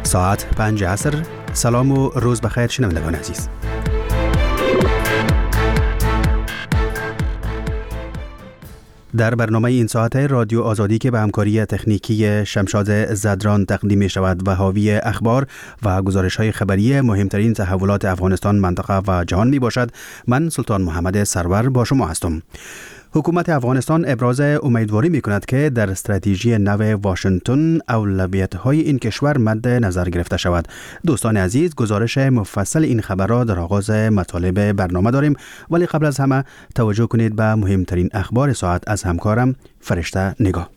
ساعت 5 عصر. سلام و روز بخیر شنوندگان عزیز. در برنامه این ساعت رادیو آزادی که به همکاری تکنیکی شمشاد زدران تقدیم می شود و حاوی اخبار و گزارش‌های خبری مهمترین تحولات افغانستان، منطقه و جهان می باشد، من سلطان محمد سرور با شما هستم. حکومت افغانستان ابراز امیدواری می کند که در استراتژی نو واشنگتن اولویت‌های این کشور مد نظر گرفته شود. دوستان عزیز، گزارش مفصل این خبر را در آغاز مطالب برنامه داریم، ولی قبل از همه توجه کنید به مهمترین اخبار ساعت از همکارم فرشته نگاه.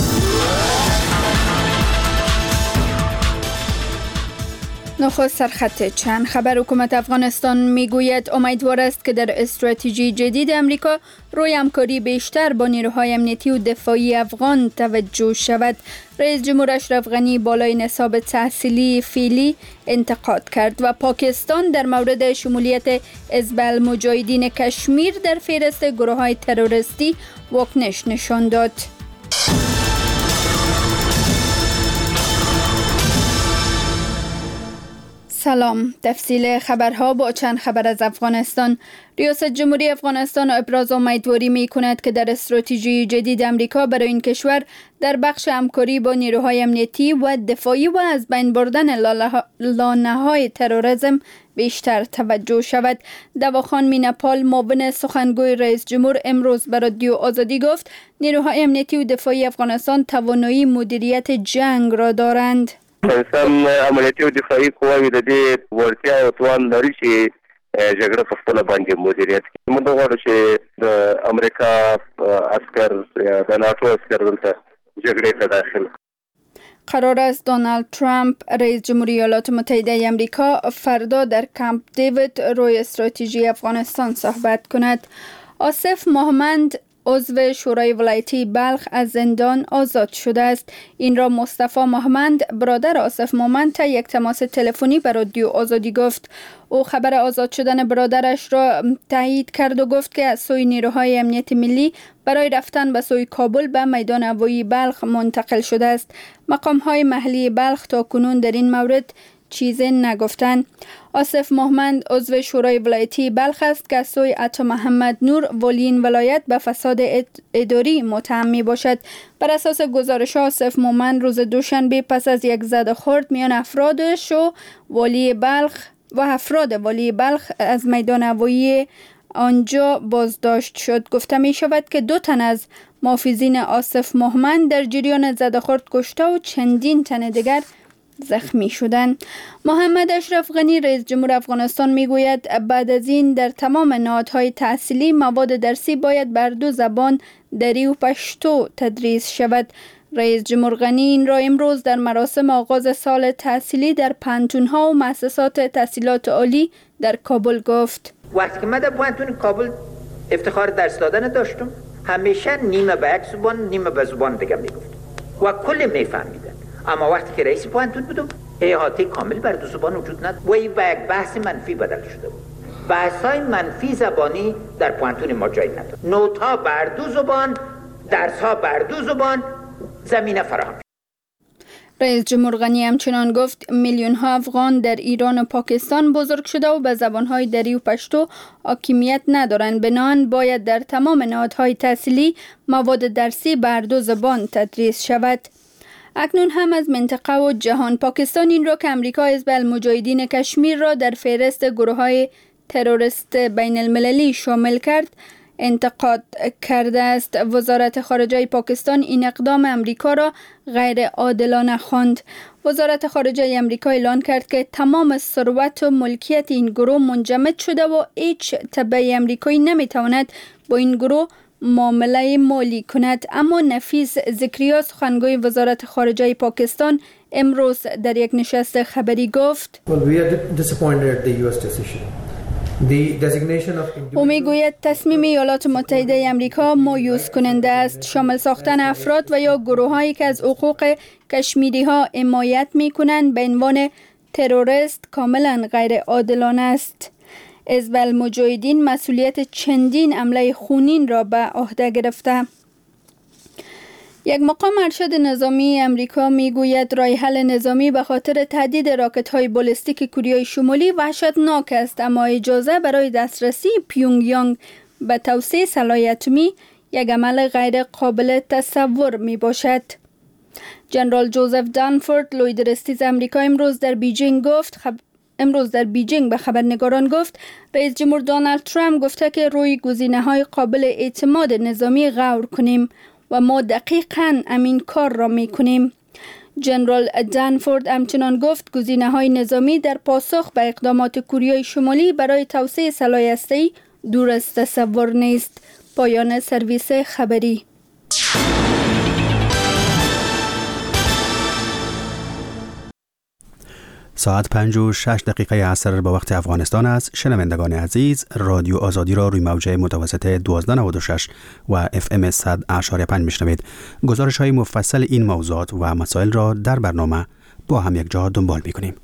نخست سرخط چند خبر. حکومت افغانستان میگوید امیدوار است که در استراتژی جدید امریکا روی همکاری بیشتر با نیروهای امنیتی و دفاعی افغان توجه شود. رئیس جمهور اشرف غنی بالای نصاب تحصیلی فعلی انتقاد کرد و پاکستان در مورد شمولیت حزب المجاهدین کشمیر در فهرست گروه‌های تروریستی واکنش نشان داد. سلام. تفصیل خبرها با چند خبر از افغانستان. ریاست جمهوری افغانستان ابراز امیدواری می کند که در استراتژی جدید امریکا برای این کشور در بخش همکاری با نیروهای امنیتی و دفاعی و از بین بردن لانه‌های تروریسم بیشتر توجه شود. دواخان مینپال، معاون سخنگوی رئیس جمهور، امروز به رادیو آزادی گفت نیروهای امنیتی و دفاعی افغانستان توانایی مدیریت جنگ را دارند. افغانستان عملیاتي او دفاعي قواوې د دې وړتیا او توان لري چې جګړه په خپله باندې مدیریت کړي. موږ غواړو چې د امریکا عسکر یا د ناتو عسکر دلته جګړې ته داخل. قرار است دونالد ترامپ رئیس جمهوری ایالات متحده آمریکا فردا در کمپ دیوید روی استراتژی افغانستان صحبت کند. آصف محمد عضو شورای ولایتی بلخ از زندان آزاد شده است. این را مصطفی محمد برادر آصف محمد تا یک تماس تلفنی به رادیو آزادی گفت. او خبر آزاد شدن برادرش را تایید کرد و گفت که از سوی نیروهای امنیت ملی برای رفتن به سوی کابل به میدان هوایی بلخ منتقل شده است. مقام‌های محلی بلخ تا کنون در این مورد چیزی نگفتند. آصف محمد عضو شورای ولایتی بلخ است که سوی عطا محمد نور ولی ولایت به فساد اداری متهم می باشد. بر اساس گزارش آصف محمد روز دوشنبه پس از یک زدخورد میان افرادش و ولی بلخ از میدان هوایی آنجا بازداشت شد. گفته می شود که 2 تن از محافظین آصف محمد در جریان زدخورد کشته و چندین تن دیگر زخمی شدند. محمد اشرف غنی رئیس جمهور افغانستان میگوید بعد از این در تمام نهادهای تحصیلی مواد درسی باید بر 2 زبان، دری و پشتو تدریس شود. رئیس جمهور غنی این را امروز در مراسم آغاز سال تحصیلی در پانتون‌ها و مؤسسات تحصیلات عالی در کابل گفت. وقتی که من در پانتون کابل افتخار درس دادن داشتم، همیشه نیمه به یک زبان نیمه به زبان دیگه میگفت و کل میفهمیدن. اما وقتی که رئیس پوانتون بودم احاطه کامل بر 2 زبان وجود نداشت و این به یک بحث منفی بدل شده بود. بحث‌های منفی زبانی در پوانتون ما جای نداشت. نوت‌ها بر 2 زبان، درس‌ها بر 2 زبان، زمینه فراهم. رئیس جمهور غنی همچنان گفت میلیون‌ها افغان در ایران و پاکستان بزرگ شده و به زبان‌های دری و پشتو حاکمیت ندارند. بنابراین باید در تمام نهادهای تحصیلی مواد درسی بر 2 زبان تدریس شود. اکنون هم از منطقه و جهان. پاکستان این را که امریکا حزب المجاهدین کشمیر را در فهرست گروه‌های تروریست بین المللی شامل کرد انتقاد کرده است. وزارت خارجه پاکستان این اقدام امریکا را غیر عادلانه خواند. وزارت خارجه امریکا اعلان کرد که تمام ثروت و ملکیت این گروه منجمد شده و هیچ تبع امریکایی نمیتواند با این گروه معامله مالی کند. اما نفیس زکریا سخنگوی وزارت خارجه پاکستان امروز در یک نشست خبری گفت او میگوید تصمیم ایالات متحده آمریکا مایوس کننده است. شامل ساختن افراد و یا گروهایی که از حقوق کشمیری ها حمایت می کنند به عنوان تروریست کاملا غیر عادلانه است. حزب المجاهدین مسئولیت چندین حمله خونین را به عهده گرفته. یک مقام ارشد نظامی امریکا میگوید راه حل نظامی به خاطر تهدید راکت‌های بالستیک کوریای شمالی وحشتناک است، اما اجازه برای دسترسی پیونگیانگ به توسعه سلاح اتمی یک عمل غیر قابل تصور می باشد. جنرال جوزف دانفورد لوی درستیز امریکا امروز در بیجینگ به خبرنگاران گفت رئیس جمهور دونالد ترامپ گفته که روی گزینه‌های قابل اعتماد نظامی غور کنیم و ما دقیقاً همین کار را می‌کنیم. جنرال دانفورد همچنان گفت گزینه‌های نظامی در پاسخ به اقدامات کوریای شمالی برای توسعه سلاح هسته‌ای دور از تصور نیست. پایان سرویس خبری. ساعت 5:06 عصر با وقت افغانستان است. شنوندگان عزیز، رادیو آزادی را روی موج متوسط 1296 و FM 100.5 میشنوید. گزارش های مفصل این موضوعات و مسائل را در برنامه با هم یک جا دنبال میکنیم.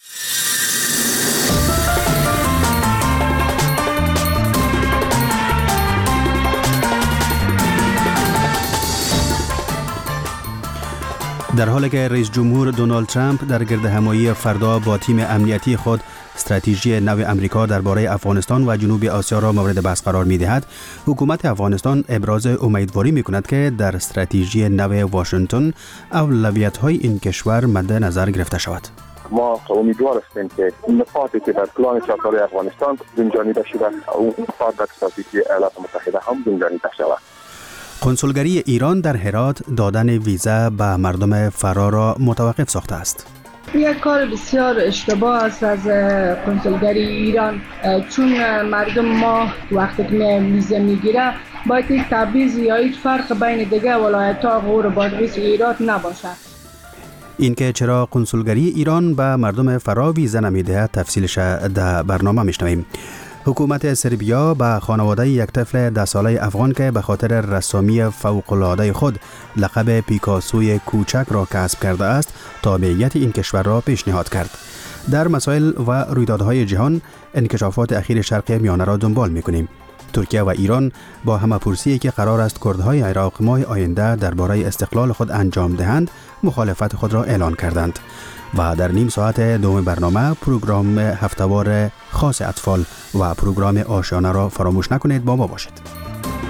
در حالی که رئیس جمهور دونالد ترامپ در گردهمایی فردا با تیم امنیتی خود استراتژی نو امریکا درباره افغانستان و جنوب آسیا را مورد بحث قرار می‌دهد، حکومت افغانستان ابراز امیدواری می‌کند که در استراتژی نو واشنگتن اولویت‌های این کشور مد نظر گرفته شود. ما امیدوار هستیم که نکاتی که در پلان چهارکاره افغانستان گنجانیده شده اون نکات در استراتژی ایالات متحده هم گنجانیده شود. کنسولگری ایران در هرات دادن ویزا به مردم فرار را متوقف ساخته است. یک کار بسیار اشتباه است از کنسولگری ایران، چون مردم ما وقتی که ویزا میگیره باید یک تبعیض یا هیچ فرق بین دیگه ولایت‌ها غور بادغیس و هرات نباشد. اینکه چرا کنسولگری ایران به مردم فرار ویزا نمیدهد تفصیلش در برنامه میشنویم. حکومت سربیا به خانواده یک طفل 10 ساله افغان که به خاطر رسامی فوق‌العاده خود لقب پیکاسوی کوچک را کسب کرده است تابعیت این کشور را پیشنهاد کرد. در مسائل و رویدادهای جهان انکشافات اخیر شرق میانه را دنبال می‌کنیم. ترکیه و ایران با همه‌پرسی که قرار است کردهای عراق ماه آینده درباره استقلال خود انجام دهند مخالفت خود را اعلان کردند. و در نیم ساعت دوم برنامه پروگرام هفته‌وار خاص اطفال و پروگرام آشیانه را فراموش نکنید. با ما باشید.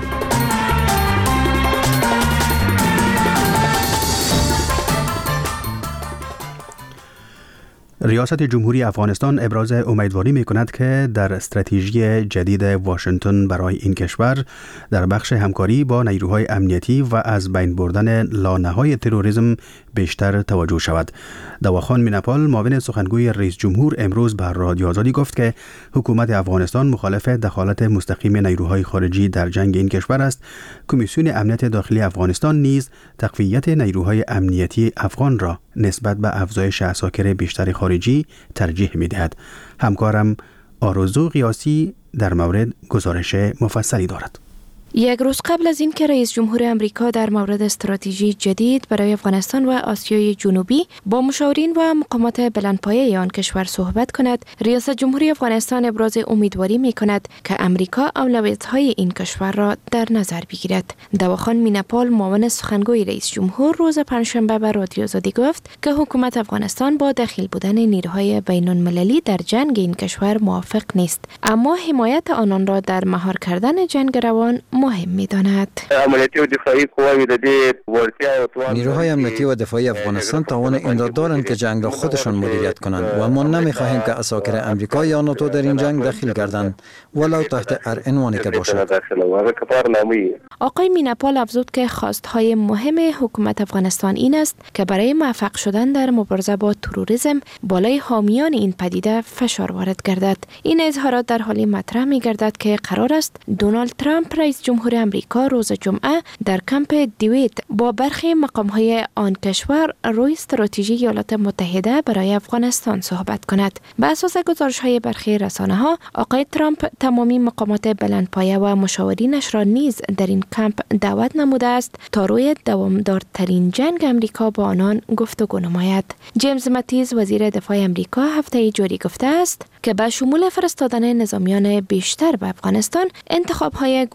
ریاست جمهوری افغانستان ابراز امیدواری می کند که در استراتژی جدید واشنگتن برای این کشور در بخش همکاری با نیروهای امنیتی و از بین بردن لانه‌های تروریسم بیشتر توجه شود. دواخان میناپال معاون سخنگوی رئیس جمهور امروز به رادیو آزادی گفت که حکومت افغانستان مخالف دخالت مستقیم نیروهای خارجی در جنگ این کشور است. کمیسیون امنیت داخلی افغانستان نیز تقویت نیروهای امنیتی افغان را نسبت به افزایش عساکر بیشتر خارجی ترجیح می‌دهد. همکارم آرزو قیاسی در مورد گزارش مفصلی دارد. یک روز قبل از این که رئیس جمهور امریکا در مورد استراتژی جدید برای افغانستان و آسیای جنوبی با مشاورین و مقامات بلندپایه آن کشور صحبت کند، ریاست جمهوری افغانستان ابراز امیدواری می کند که امریکا اولویت‌های این کشور را در نظر بگیرد. دواخان میناپال معاون سخنگوی رئیس جمهور روز پنجشنبه به رادیو آزادی گفت که حکومت افغانستان با دخیل بودن نیروهای بین‌المللی در جنگ این کشور موافق نیست، اما حمایت آنان را در مهار کردن جنگ روان مهم می‌داند. نیروهای امنیتی و دفاعی افغانستان توان این را دارند که جنگ را خودشان مدیریت کنند و ما نمی‌خواهیم که عساکر امریکا یا ناتو در این جنگ دخیل گردند ولو تحت هر عنوانی که باشد. آقای میناپال افزود که خواستهای مهم حکومت افغانستان این است که برای موفق شدن در مبارزه با تروریسم بالای حامیان این پدیده فشار وارد گردد. این اظهارات در حالی مطرح می‌گردد که قرار است دونالد ترامپ رئیس جمهور امریکا روز جمعه در کمپ دیوید با برخی مقام‌های آن کشور روی استراتژی ایالات متحده برای افغانستان صحبت کند. بر اساس گزارش‌های برخی رسانه‌ها، آقای ترامپ تمامی مقامات بلندپایه و مشاورینش را نیز در این کمپ دعوت نموده است تا روی دوامدارترین جنگ امریکا با آنان گفتگو نماید. جیمز ماتیز وزیر دفاع امریکا هفته جاری گفته است که با شمول فرستادن نظامیان بیشتر به افغانستان، انتخاب‌های گوناگون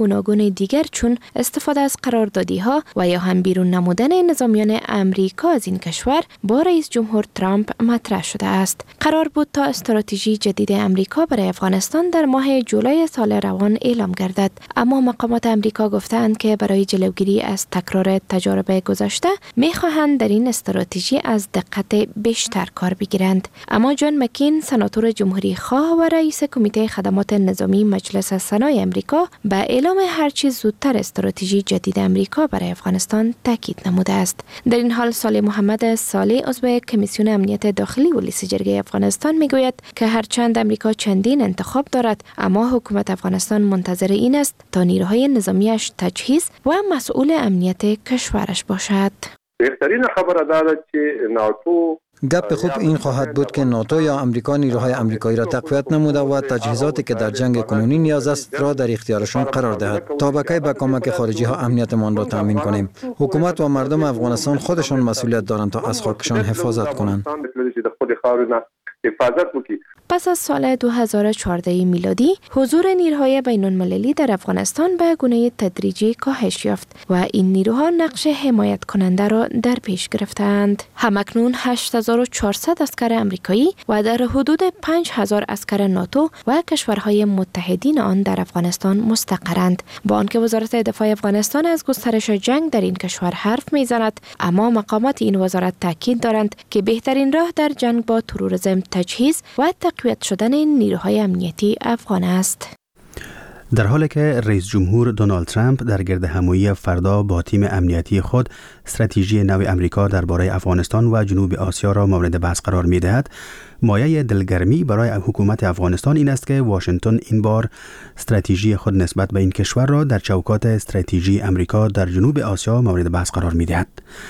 موضوعات دیگر چون استفاده از قراردادی‌ها و یا هم بیرون نمودن نظامیان امریکا از این کشور با رئیس جمهور ترامپ مطرح شده است. قرار بود تا استراتژی جدید امریکا برای افغانستان در ماه جولای سال روان اعلام گردد، اما مقامات امریکا گفتند که برای جلوگیری از تکرار تجارب گذشته می‌خواهند در این استراتژی از دقت بیشتر کار بگیرند. اما جان مکین، سناتور جمهوری خواه و رئیس کمیته خدمات نظامی مجلس سنای امریکا، به اعلام هرچی زودتر استراتژی جدید امریکا برای افغانستان تاکید نموده است. در این حال صالح محمد صالح، عضو کمیسیون امنیت داخلی و لیست جرگه افغانستان میگوید که هرچند امریکا چندین انتخاب دارد، اما حکومت افغانستان منتظر این است تا نیروهای نظامیش تجهیز و مسئول امنیت کشورش باشد. بهترین خبر دارد که ناتو گپ خوب این خواهد بود که ناتو یا امریکا نیروهای امریکایی را تقویت نموده و تجهیزاتی که در جنگ کنونی نیاز است را در اختیارشان قرار دهد تا بکی به کمک خارجی ها امنیتمان را تامین کنیم. حکومت و مردم افغانستان خودشان مسئولیت دارند تا از خاکشان حفاظت کنند. پس از سال 2014 میلادی، حضور نیروهای بین‌المللی در افغانستان به گونه تدریجی کاهش یافت و این نیروها نقش حمایت کننده را در پیش گرفتند. همکنون 8400 عسکر امریکایی و در حدود 5000 عسکر ناتو و کشورهای متحدین آن در افغانستان مستقرند. با آنکه وزارت دفاع افغانستان از گسترش جنگ در این کشور حرف میزند، اما مقامات این وزارت تاکید دارند که بهترین راه در جنگ با تروریسم تجهیز و تقویت شدن نیروهای امنیتی افغان است. در حالی که رئیس جمهور دونالد ترامپ در گرد همایی فردا با تیم امنیتی خود استراتژی نو امریکا درباره افغانستان و جنوب آسیا را مورد بحث قرار می‌دهد، مایه دلگرمی برای حکومت افغانستان این است که واشنگتن این بار استراتژی خود نسبت به این کشور را در چوکات استراتژی امریکا در جنوب آسیا مورد بحث قرار می‌دهد.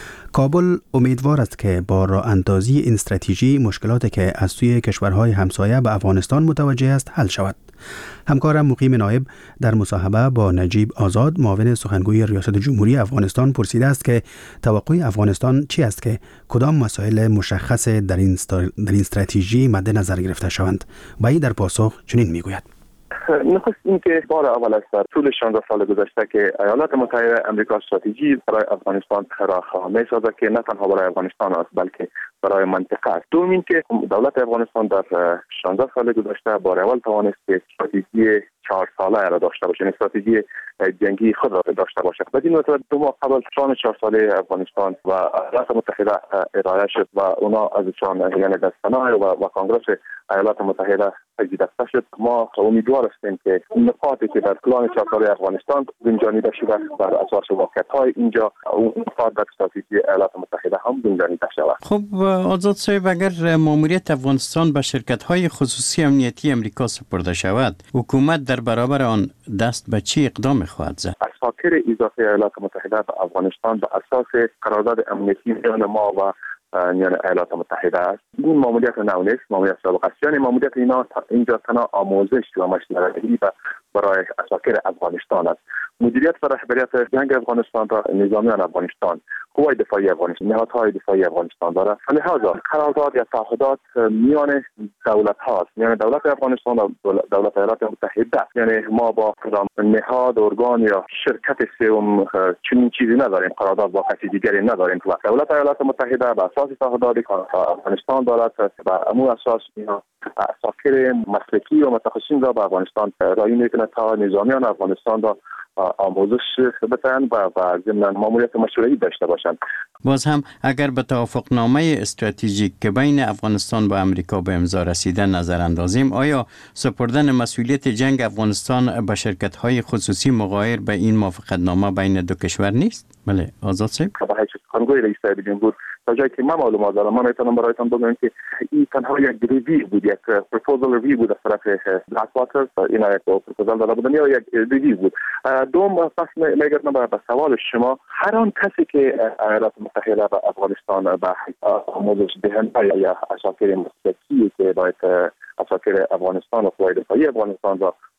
کابل امیدوار است که با راه اندازی این استراتژی مشکلاتی که از سوی کشورهای همسایه به افغانستان متوجه است حل شود. همکارم مقیم نایب در مصاحبه با نجیب آزاد، معاون سخنگوی ریاست جمهوری افغانستان، پرسیده است که توقع افغانستان چی است که کدام مسائل مشخص در این استراتژی مد نظر گرفته شوند و این در پاسخ چنین میگوید: نخست این که بار اول است در طول 16 سال گذشته که ایالات متحده امریکا استراتژی برای افغانستان راه می‌سازد که نه تنها برای افغانستان است بلکه برای منطقه است. دوم این که دولت افغانستان در 16 سال گذشته بار اول توانست که استراتژی 4 ساله را داشته باشد، استراتژی جنگی خود را داشته باشد. بدین مطابق 2 ماه قبل پلان 4 ساله افغانستان و ایالات متحده ارائه شد و اونا از چون یعنی در سنا و کنگره ایالات متحده تجدید شد. ما امیدوار هستیم که نکاتی که در پلان 4 ساله افغانستان گنجانیده شده بر اساس واقعیت‌های اینجا اون نکات در استراتژی ایالات متحده هم گنجانیده شود. خب آزاد صاحب، اگر ماموریت افغانستان به شرکت‌های خصوصی امنیتی امریکا سپرده شود، حکومت در برابر آن دست به چی اقدام خواهد زد؟ اساکر اضافه ایالات متحده به افغانستان به اساس قرارداد امنیتی میان ما و یعنی ایالات متحده است. این ماموریت نو نیست، ماموریت سابق است. یعنی ماموریت اینا اینجا تنها آموزش و مشورتی برای اساکر افغانستان است. مدیریت و رهبریت جنگ افغانستان را نظامیان افغانستان، قوای دفاعی افغانستان، نهادهای دفاعی افغانستان دارد. لذا قرارداد یا تعهدات میان دولت هاست، یعنی دولت افغانستان و دولت ایالات متحده. یعنی ما با کدام نهاد، ارگان یا شرکت سوم چنین چیزی نداریم، قرارداد با کسی دیگری نداریم. و دولت ایالات متحده به اساس تعهداتی که افغانستان دارد و امو اساس اینا اساکر مسلکی و متخصصین را به افغانستان رایی میکنه تا نظامیان افغانستان را آموزش بدن و ضمن ماموریت مشورتی داشته باشند. باز هم اگر به توافقنامه استراتژیک که بین افغانستان و امریکا به امضا رسیده نظر اندازیم، آیا سپردن مسئولیت جنگ افغانستان به شرکت‌های خصوصی مغایر به این موافقتنامه بین دو کشور نیست؟ بله آزاد صاحب. سخنگوی رئیس جمهور تا جایی که من معلومات دارم، من میتونم برایتان بگم که این تنها یک ریویو بود، یک پروپوزال ریویو بود از طرف بلک واتر. اینا یک پروپوزال داده بودن یا یک ریویو بود. دوم پس میگردم به سوال شما، هر آن کسی که ایالات متحده به افغانستان به آموزش دهنده یا اساکر مسلکی که باید اساکر افغانستان و قوای دفاعی افغانستان را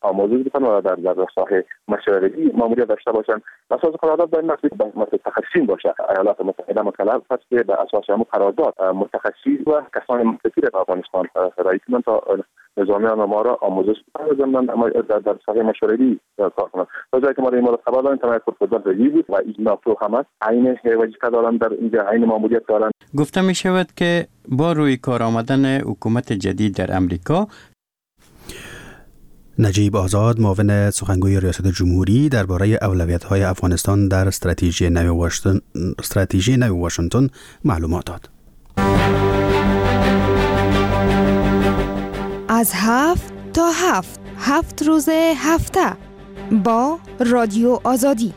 آموزش بدن و در ساحه مشاورتی ماموریت داشته باشند. اساس قرارداد باید متخصصین باشه. ایالات متحده مکلف است که به اساس همون قرارداد متخصص و کسان مختصی در افغانستان رای کنند تا نظامیان ما را آموزش بدن در ساحه مشاورتی کار کنند. تا جایی که ما این مورد خبر داریم تمام پروتکل رایی بود و ناتو هم است عین وظیفه دارند در اینجا عین ماموریت دارند. گفته می شود که با روی کار آمدن حکومت جدید در امریکا، نجیب آزاد معاون سخنگوی ریاست جمهوری درباره اولویت‌های افغانستان در استراتژی نو واشنگتن معلومات داد. از 7 تا 7 روز هفته با رادیو آزادی.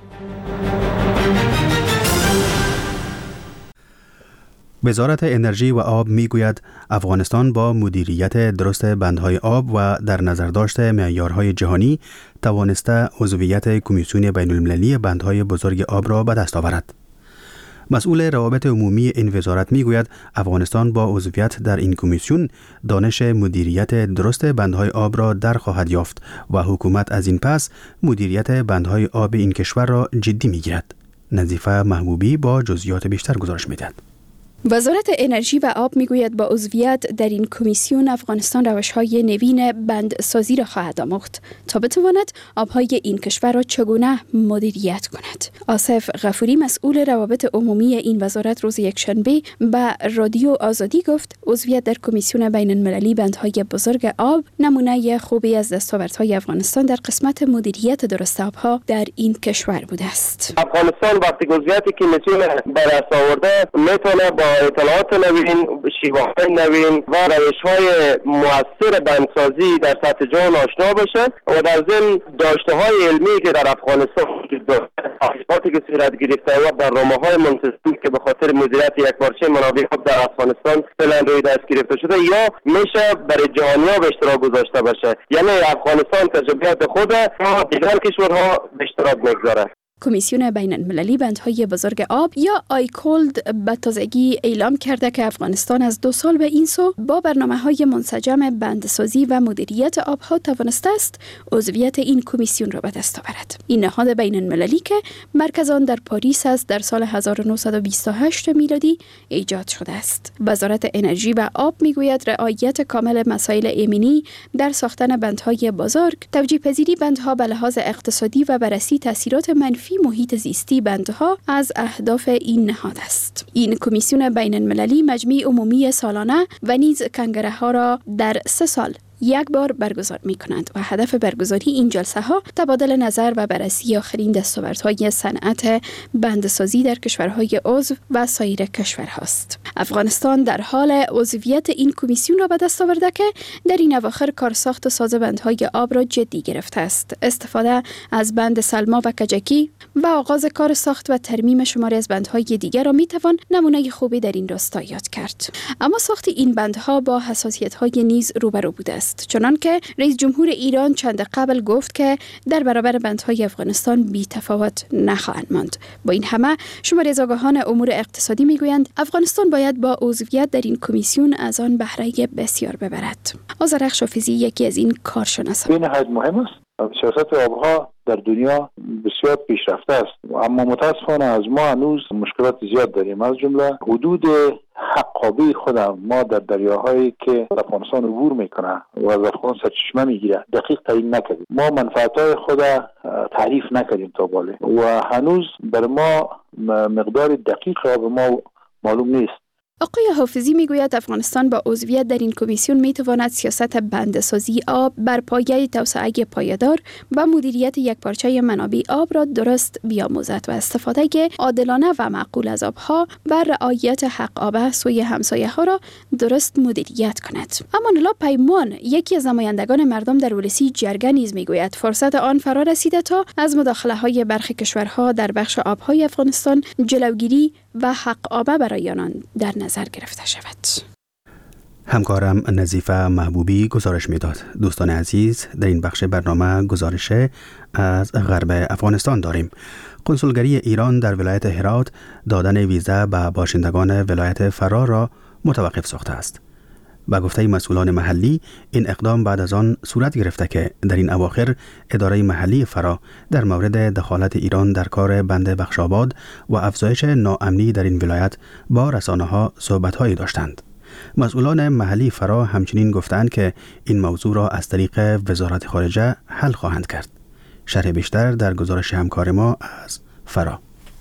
وزارت انرژی و آب میگوید افغانستان با مدیریت درست بندهای آب و در نظر داشته معیارهای جهانی توانسته عضویت کمیسیون بین المللی بندهای بزرگ آب را به دست آورد. مسئول روابط عمومی این وزارت میگوید افغانستان با عضویت در این کمیسیون دانش مدیریت درست بندهای آب را در خواهد یافت و حکومت از این پس مدیریت بندهای آب این کشور را جدی میگیرد. نظیفه محبوبی با جزئیات بیشتر گزارش میدهد. وزارت انرژی و آب میگوید با عضویت در این کمیسیون افغانستان روش‌های نوین بندسازی را خواهد آموخت تا بتواند آب‌های این کشور را چگونه مدیریت کند. آصف غفوری مسئول روابط عمومی این وزارت روز یکشنبه به رادیو آزادی گفت عضویت در کمیسیون بین المللی بندهای بزرگ آب نمونه خوبی از دستاوردهای افغانستان در قسمت مدیریت درست آب‌ها در این کشور بوده است. افغانستان وقتی عضویت کمیسیون به دست آورده میتونه با اطلاعات نوین، شیوه‌های نوین و روش‌های مؤثر بندسازی در سطح جهان آشنا بشه و در ضمن داشته‌های علمی که در افغانستان وجود دارد، تحقیقاتی که صورت گرفته و برنامه‌های منتظم که به خاطر مدیریت یکپارچه منابع آب در افغانستان فعلا روی دست گرفته شده یا میشه برای جهانی‌ها به اشتراک گذاشته بشه. یعنی افغانستان تجربیات خود و دیگر کشورها به اشتراک می‌گذاره. کمیسیون بین المللی بندهای بزرگ آب یا آیکولد به تازگی اعلام کرده که افغانستان از 2 سال به این سو با برنامه‌های منسجم بندسازی و مدیریت آبها توانسته است عضویت این کمیسیون را به دست آورد. این نهاد بین المللی که مرکز آن در پاریس است در سال 1928 میلادی ایجاد شده است. وزارت انرژی و آب میگوید رعایت کامل مسائل ایمنی در ساختن بندهای بزرگ، توجیه پذیری بندها به لحاظ اقتصادی و بررسی تاثیرات منفی محیط زیستی بندها از اهداف این نهاد است. این کمیسیون بین المللی مجمع عمومی سالانه و نیز کنگره ها را در 3 سال یک بار برگزار می کنند و هدف برگزاری این جلسه ها تبادل نظر و بررسی آخرین دستاوردهای صنعت بندسازی در کشورهای عضو و سایر کشورهاست. افغانستان در حال عضویت این کمیسیون را به دست آورده که در این اواخر کارساخت ساز بندهای آب را جدی گرفته است. استفاده از بند سلما و کجکی و آغاز کار ساخت و ترمیم شماری از بندهای دیگر را می توان نمونه خوبی در این راستا یاد کرد. اما ساخت این بندها با حساسیت‌های نیز روبرو بوده است. چنان که رئیس جمهور ایران چند قبل گفت که در برابر بندهای افغانستان بی تفاوت نخواهند ماند. با این همه شماری از آگاهان امور اقتصادی میگویند افغانستان باید با عضویت در این کمیسیون از آن بهره بسیار ببرد. آذرخش حافظی یکی از این کارشناسان. این نهایت مهم است. سیاست آبها در دنیا بسیار پیشرفته است، اما متاسفانه از ما هنوز مشکلات زیاد داریم. از جمله حدود حقابه خود ما در دریاهایی که افغانستان عبور میکنه و از افغانستان سرچشمه میگیره دقیق تعیین نکردیم. ما منفعت‌های خود تعریف نکردیم تا بالا و هنوز بر ما مقدار دقیق آب ما معلوم نیست. آقای حافظی میگوید افغانستان با عضویت در این کمیسیون میتواند سیاست بندسازی آب بر پایه توسعه پایدار و مدیریت یکپارچه منابع آب را درست بیاموزد و استفاده عادلانه و معقول از آبها و رعایت حق آب سوی همسایه ها را درست مدیریت کند. امان الله پیمان یکی از نمایندگان مردم در ولسی جرگه نیز میگوید فرصت آن فرا رسیده تا از مداخله های برخی کشورها در بخش آبهای افغانستان جلوگیری و حق آب برای آنان در نظر گرفته شود. همکارم نظیفه محبوبی گزارش میداد. دوستان عزیز، در این بخش برنامه گزارش از غرب افغانستان داریم. کنسولگری ایران در ولایت هرات دادن ویزا به باشندگان ولایت فرار را متوقف ساخته است. به گفته مسئولان محلی این اقدام بعد از آن صورت گرفته که در این اواخر اداره محلی فرا در مورد دخالت ایران در کار بند بخشاباد و افزایش ناامنی در این ولایت با رسانه‌ها صحبت‌هایی داشتند. مسئولان محلی فرا همچنین گفتند که این موضوع را از طریق وزارت خارجه حل خواهند کرد. شرح بیشتر در گزارش همکار ما از فرا.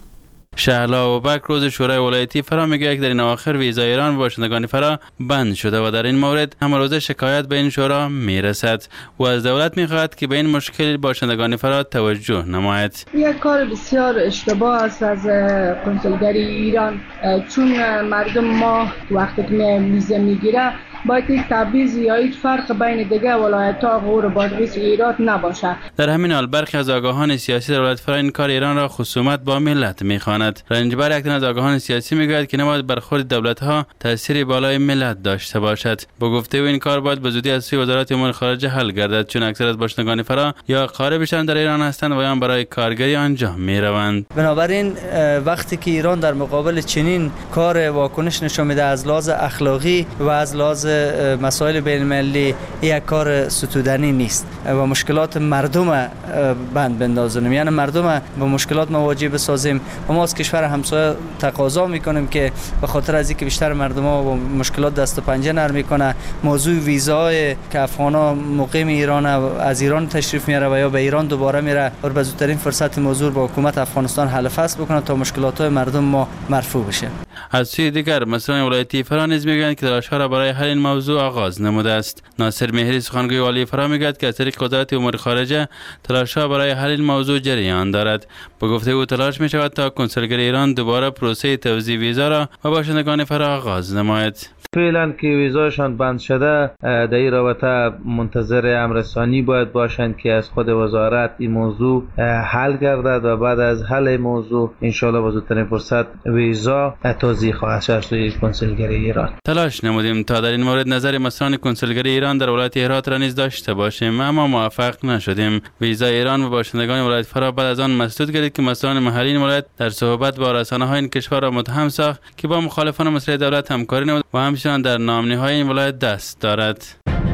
شهلا ابوبکر روز شورای ولایتی فرا میگه که در این اواخر ویزای ایران به باشندگان فرا بند شده و در این مورد همه روز شکایت به این شورا میرسد و از دولت میخواهد که به این مشکل باشندگان فرا توجه نماید. یک کار بسیار اشتباه است از کنسولگری ایران، چون مردم ما وقتی که ویزا میگیره باید یک تبعیض یا یک فرق بین دیگه ولایت‌ها غور بادغیس ایران نباشه. در همین حال برخی از آگاهان سیاسی در ولایت فرا این کار ایران را خصومت با ملت میخواند. رنجبر یک از آگاهان سیاسی میگوید که نباید برخورد دولت‌ها تأثیری بالای ملت داشته باشد. با گفته او این کار باید به زودی از سوی وزارت امور خارجه حل گردد، چون اکثر از باشندگان فرا یا غاربشان در ایران هستند و یا برای کارگری آنجا میروند. بنابراین وقتی که ایران در مقابل چنین کار واکنش نشان میده از لحاظ اخلاقی و از لحاظ مسائل بین المللی یک کار ستودنی نیست و مشکلات مردم بند بندازیم، یعنی مردم با مشکلات مواجه بسازیم و ما از کشور همسایه تقاضا میکنیم که به خاطر از اینکه بیشتر مردم ها با مشکلات دست و پنجه نرم میکنه، موضوع ویزای که افغانا مقیم ایران از ایران تشریف میاره و یا به ایران دوباره میره و به زودترین فرصت موضوع با حکومت افغانستان حل فصل بکنه تا مشکلات مردم ما مرفوع بشه. از سوی دیگر مسئولان ولایتی فرا نیز میگویند که تلاش‌ها را برای حل این موضوع آغاز نموده است. ناصر مهری سخنگوی والی فرا میگوید که از طریق وزارت امور خارجه تلاش‌ها برای حل این موضوع جریان دارد. با گفته او تلاش می شود تا کنسولگری ایران دوباره پروسه توزیع ویزا را به باشندگان فرا آغاز نماید. فعلا که ویزایشان بند شده در این رابطه منتظر امر ثانی باید باشند که از خود وزارت این موضوع حل گردد و بعد از حل موضوع ان شاءالله با زودترین فرصت ویزا توزیع خواهد شد سوی کنسولگری ایران. تلاش نمودیم تا در این مورد نظر مسئولان کنسولگری ایران در ولایت هرات را نیز داشته باشیم، اما موفق نشدیم. ویزای ایران و باشندگان ولایت فرا بعد از آن مسدود گردید که مسئولان محلی این ولایت در صحبت با رسانه‌های این کشور را متهم ساخت که با مخالفان مسئله دولت همکاری نمود و همچنین در نامنی‌های این ولایت دست دارد.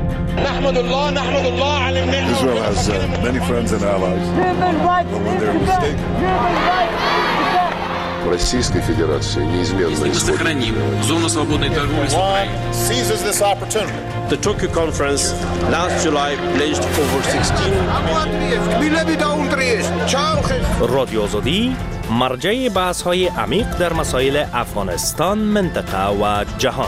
نحمد الله على النعمة. Israel has many friends and allies. But when they're mistaken. Российской Федерации неизменно сохраним зону свободной торговли с Украиной. Seizes this opportunity. The Tokyo conference last July pledged over 16 رادیو آزادی مرجع بحث‌های عمیق در مسائل افغانستان، منطقه و جهان.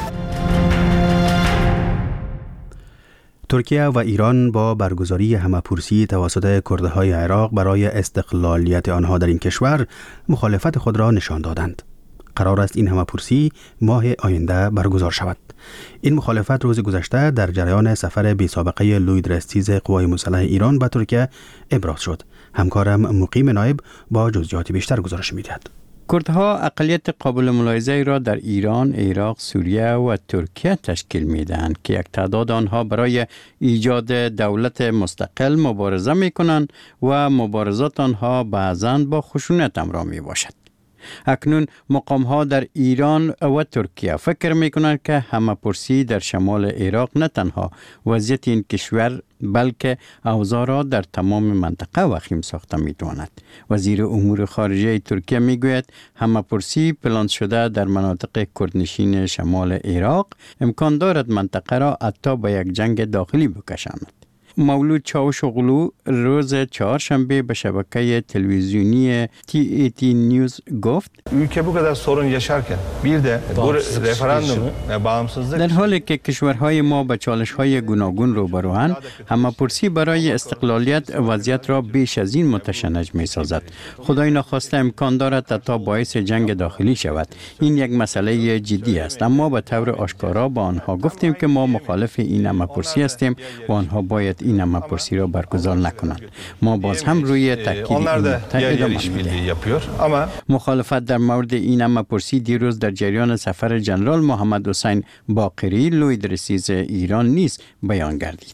ترکیه و ایران با برگزاری همه‌پرسی توسط کردهای عراق برای استقلالیت آنها در این کشور مخالفت خود را نشان دادند. قرار است این همه‌پرسی ماه آینده برگزار شود. این مخالفت روز گذشته در جریان سفر بی‌سابقه لوید رستیز قوای مسلح ایران به ترکیه ابراز شد. همکارم مقیم نایب با جزئیات بیشتر گزارش می‌دهد. کردها اقلیت قابل ملاحظه‌ای را در ایران، عراق، سوریه و ترکیه تشکیل می‌دهند که یک تعداد آنها برای ایجاد دولت مستقل مبارزه می‌کنند و مبارزات آنها بعضاً با خشونت همراه می‌باشد. اکنون مقام‌ها در ایران و ترکیه فکر می‌کنند که همه‌پرسی در شمال عراق نه تنها وضعیت این کشور بلکه اوضاع را در تمام منطقه وخیم ساخته می‌تواند. وزیر امور خارجه ترکیه میگوید همه‌پرسی پلان شده در مناطق کردنشین شمال عراق امکان دارد منطقه را حتی به یک جنگ داخلی بکشاند. مولود چاوشوغلو روز چهارشنبه به شبکه تلویزیونی TRT نیوز گفت ülke bu kadar sorun yaşarken bir de bu referandum bağımsızlık در حالی که کشورهای ما به چالش‌های گوناگون روبروند، همه‌پرسی برای استقلالیت وضعیت را بیش از این متشنج می‌سازد. خدای نخواسته امکان دارد حتی باعث جنگ داخلی شود. این یک مسئله جدی است، اما به طور آشکارا با آنها گفتیم که ما مخالف این همه‌پرسی هستیم و آنها باید این همه‌پرسی را برگزار نکنند. ما باز هم روی تاکید ادامه می‌دهیم. مخالفت در مورد این همه‌پرسی دیروز در جریان سفر جنرال محمد حسین باقری لوید رسیز ایران نیز بیان گردید.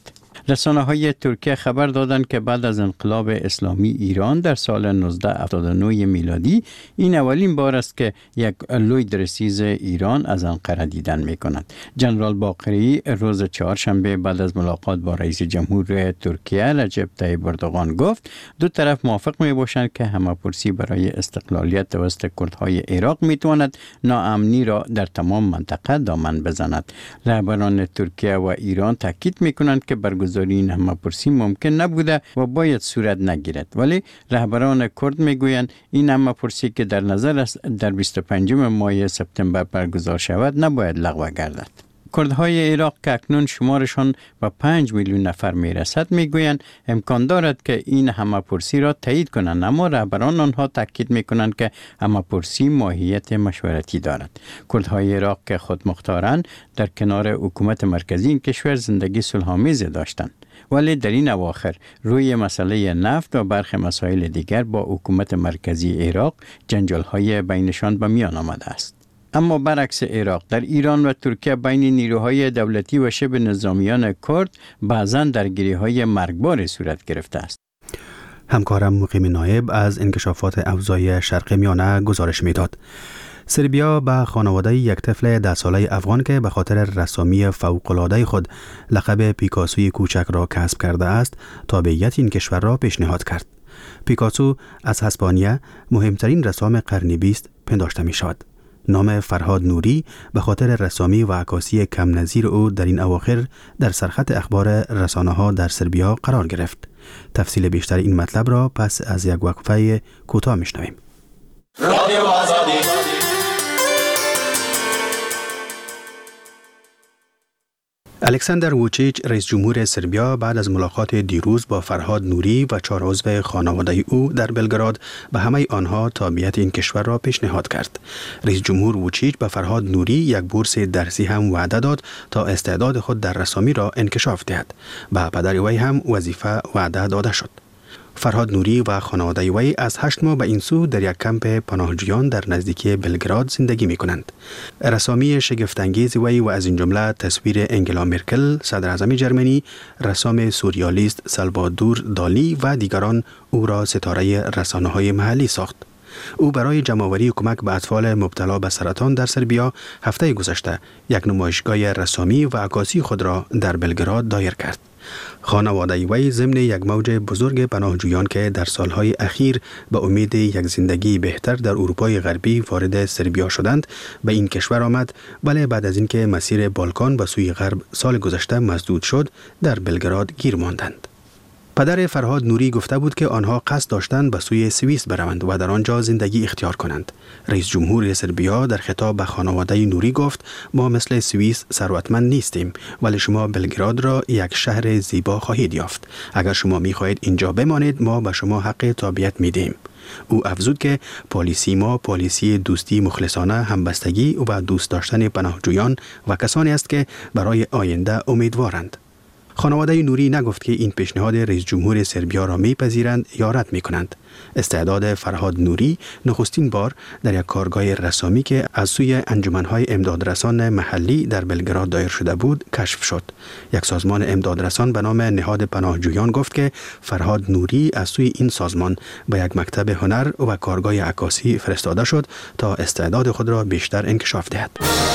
رسانه‌های ترکیه خبر دادند که بعد از انقلاب اسلامی ایران در سال 1979 میلادی این اولین بار است که یک لوی درسیز ایران از انقره دیدن می‌کند. جنرال باقری روز چهارشنبه بعد از ملاقات با رئیس جمهور ترکیه رجب طیب اردوغان گفت دو طرف موافق می‌باشند که همه‌پرسی برای استقلالیت توسط کردهای عراق می‌تواند ناامنی را در تمام منطقه دامن بزند. رهبران ترکیه و ایران تاکید می‌کنند که برگزاری این همه‌پرسی ممکن نبوده و باید صورت نگیرد، ولی رهبران کرد میگویند این همه‌پرسی که در نظر است در 25 ماه سپتامبر برگزار شود نباید لغو گردد. کردهای عراق که اکنون شمارشان به 5 میلیون نفر میرسد میگویند امکان دارد که این همه‌پرسی را تایید کنند، اما رهبران آنها تاکید میکنند که همه‌پرسی ماهیت مشورتی دارد. کردهای عراق که خودمختارند در کنار حکومت مرکزی این کشور زندگی صلح‌آمیز داشتند، ولی در این اواخر روی مسئله نفت و برخی مسائل دیگر با حکومت مرکزی عراق جنجال‌های بینشان به میان آمده است. اما برعکس عراق، در ایران و ترکیه بین نیروهای دولتی و شبه نظامیان کرد بعضاً درگیری‌های مرگبار صورت گرفته است. همکارم مقیم نایب از انکشافات اوضاع شرق میانه گزارش میداد. سربیا به خانواده یک طفل 10 ساله افغان که به خاطر رسامی فوق‌العاده خود لقب پیکاسوی کوچک را کسب کرده است، تابعیت این کشور را پیشنهاد کرد. پیکاسو از اسپانیا مهمترین رسام قرن 20 پنداشته می شود. نام فرهاد نوری به خاطر رسامی و عکاسی کم نظیر او در این اواخر در سرخط اخبار رسانه‌ها در سربیا قرار گرفت. تفصیل بیشتر این مطلب را پس از یک وقفه کوتاه میشنویم. رادیو آزادی. الکساندر ووچیچ رئیس جمهور سربیا بعد از ملاقات دیروز با فرهاد نوری و 4 عضو خانواده او در بلگراد به همه آنها تابعیت این کشور را پیشنهاد کرد. رئیس جمهور ووچیچ به فرهاد نوری یک بورس درسی هم وعده داد تا استعداد خود در رسامی را انکشاف دهد. به پدر وی هم وظیفه وعده داده شد. فرهاد نوری و خانواده وی از 8 ماه به این سو در یک کمپ پناهجویان در نزدیکی بلگراد زندگی می کنند. رسامی شگفت‌انگیز وی و از این جمله تصویر انگلا مرکل صدر اعظم جرمنی، رسام سوریالیست سالوادور دالی و دیگران او را ستاره رسانه‌های محلی ساخت. او برای جمع‌آوری کمک به اطفال مبتلا به سرطان در سربیا هفته گذشته یک نمایشگاه رسامی و عکاسی خود را در بلگراد دایر کرد. خانواده وی ضمن یک موج بزرگ پناهجویان که در سالهای اخیر به امید یک زندگی بهتر در اروپای غربی وارد سربیا شدند به این کشور آمد، ولی بعد از اینکه مسیر بالکان به سوی غرب سال گذشته مسدود شد در بلگراد گیر ماندند. پدر فرهاد نوری گفته بود که آنها قصد داشتند به سوی سوئیس بروند و در آنجا زندگی اختیار کنند. رئیس جمهور سربیا در خطاب به خانواده نوری گفت ما مثل سوئیس ثروتمند نیستیم، ولی شما بلگراد را یک شهر زیبا خواهید یافت. اگر شما می‌خواهید اینجا بمانید ما به شما حق تابعیت می‌دهیم. او افزود که پالیسی ما پالیسی دوستی مخلصانه، همبستگی و دوست داشتن پناهجویان و کسانی است که برای آینده امیدوارند. خانواده نوری نگفت که این پیشنهاد رئیس جمهور سربیا را میپذیرند یا رد میکنند. استعداد فرهاد نوری نخستین بار در یک کارگاه رسامی که از سوی انجمنهای امدادرسان محلی در بلگراد دایر شده بود کشف شد. یک سازمان امدادرسان به نام نهاد پناهجویان گفت که فرهاد نوری از سوی این سازمان به یک مکتب هنر و کارگاه عکاسی فرستاده شد تا استعداد خود را بیشتر انکشاف دهد.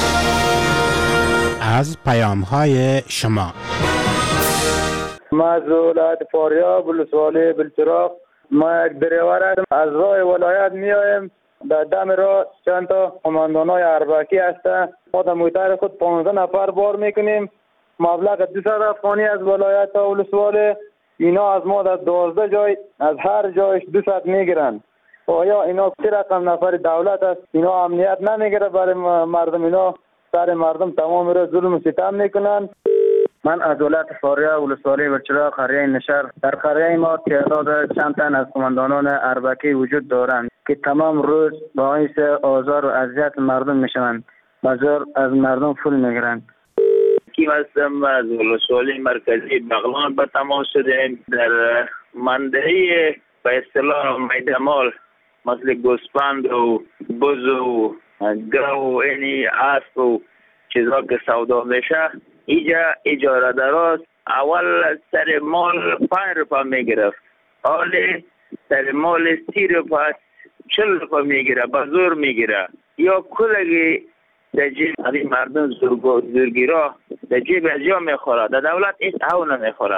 از پیام‌های شما ما از ولایت فاریاب ولسوالی بلچراغ، ما یک دریور از راه ولایت میایم. در دم راه چند تا قماندانای اربکی هستند. ما در موتر خود 15 نفر بار میکنیم. مبلغ 200 افغانی از ولایت تا ولسوالی. اینا از ما در 12 جای از هر جایش 200 میگیرن. آیا اینا چه رقم نفر دولت است؟ اینا امنیت نمیگیره برای مردم. اینا سر مردم تمام را ظلم و ستم میکنن. من از ولایت فاریاب ولسوالی بلچراغ قریه نشر. در قریه ما تعداد چند تن از قماندانان اربکی وجود دارند که تمام روز باعث آزار و اذیت مردم میشوند. بازار از مردم پول میگیرند. کیم هستم از ولسوالی مرکزی بغلان به تماس شدیم. در منطقه به اصطلاح میدمال مثل گوسفند و بز و گاو و اینی اسب و چیزا که سودا میشه اینجا اجاره دراست اول سر مال 5 روپا میگرفت، حالی سر مال 30 روپا 40 روپا میگیره، با زور میگیره. یا کلگی در جیب این مردم زورگیرا در جیب از جا میخوره، در دولت این او نمیخوره.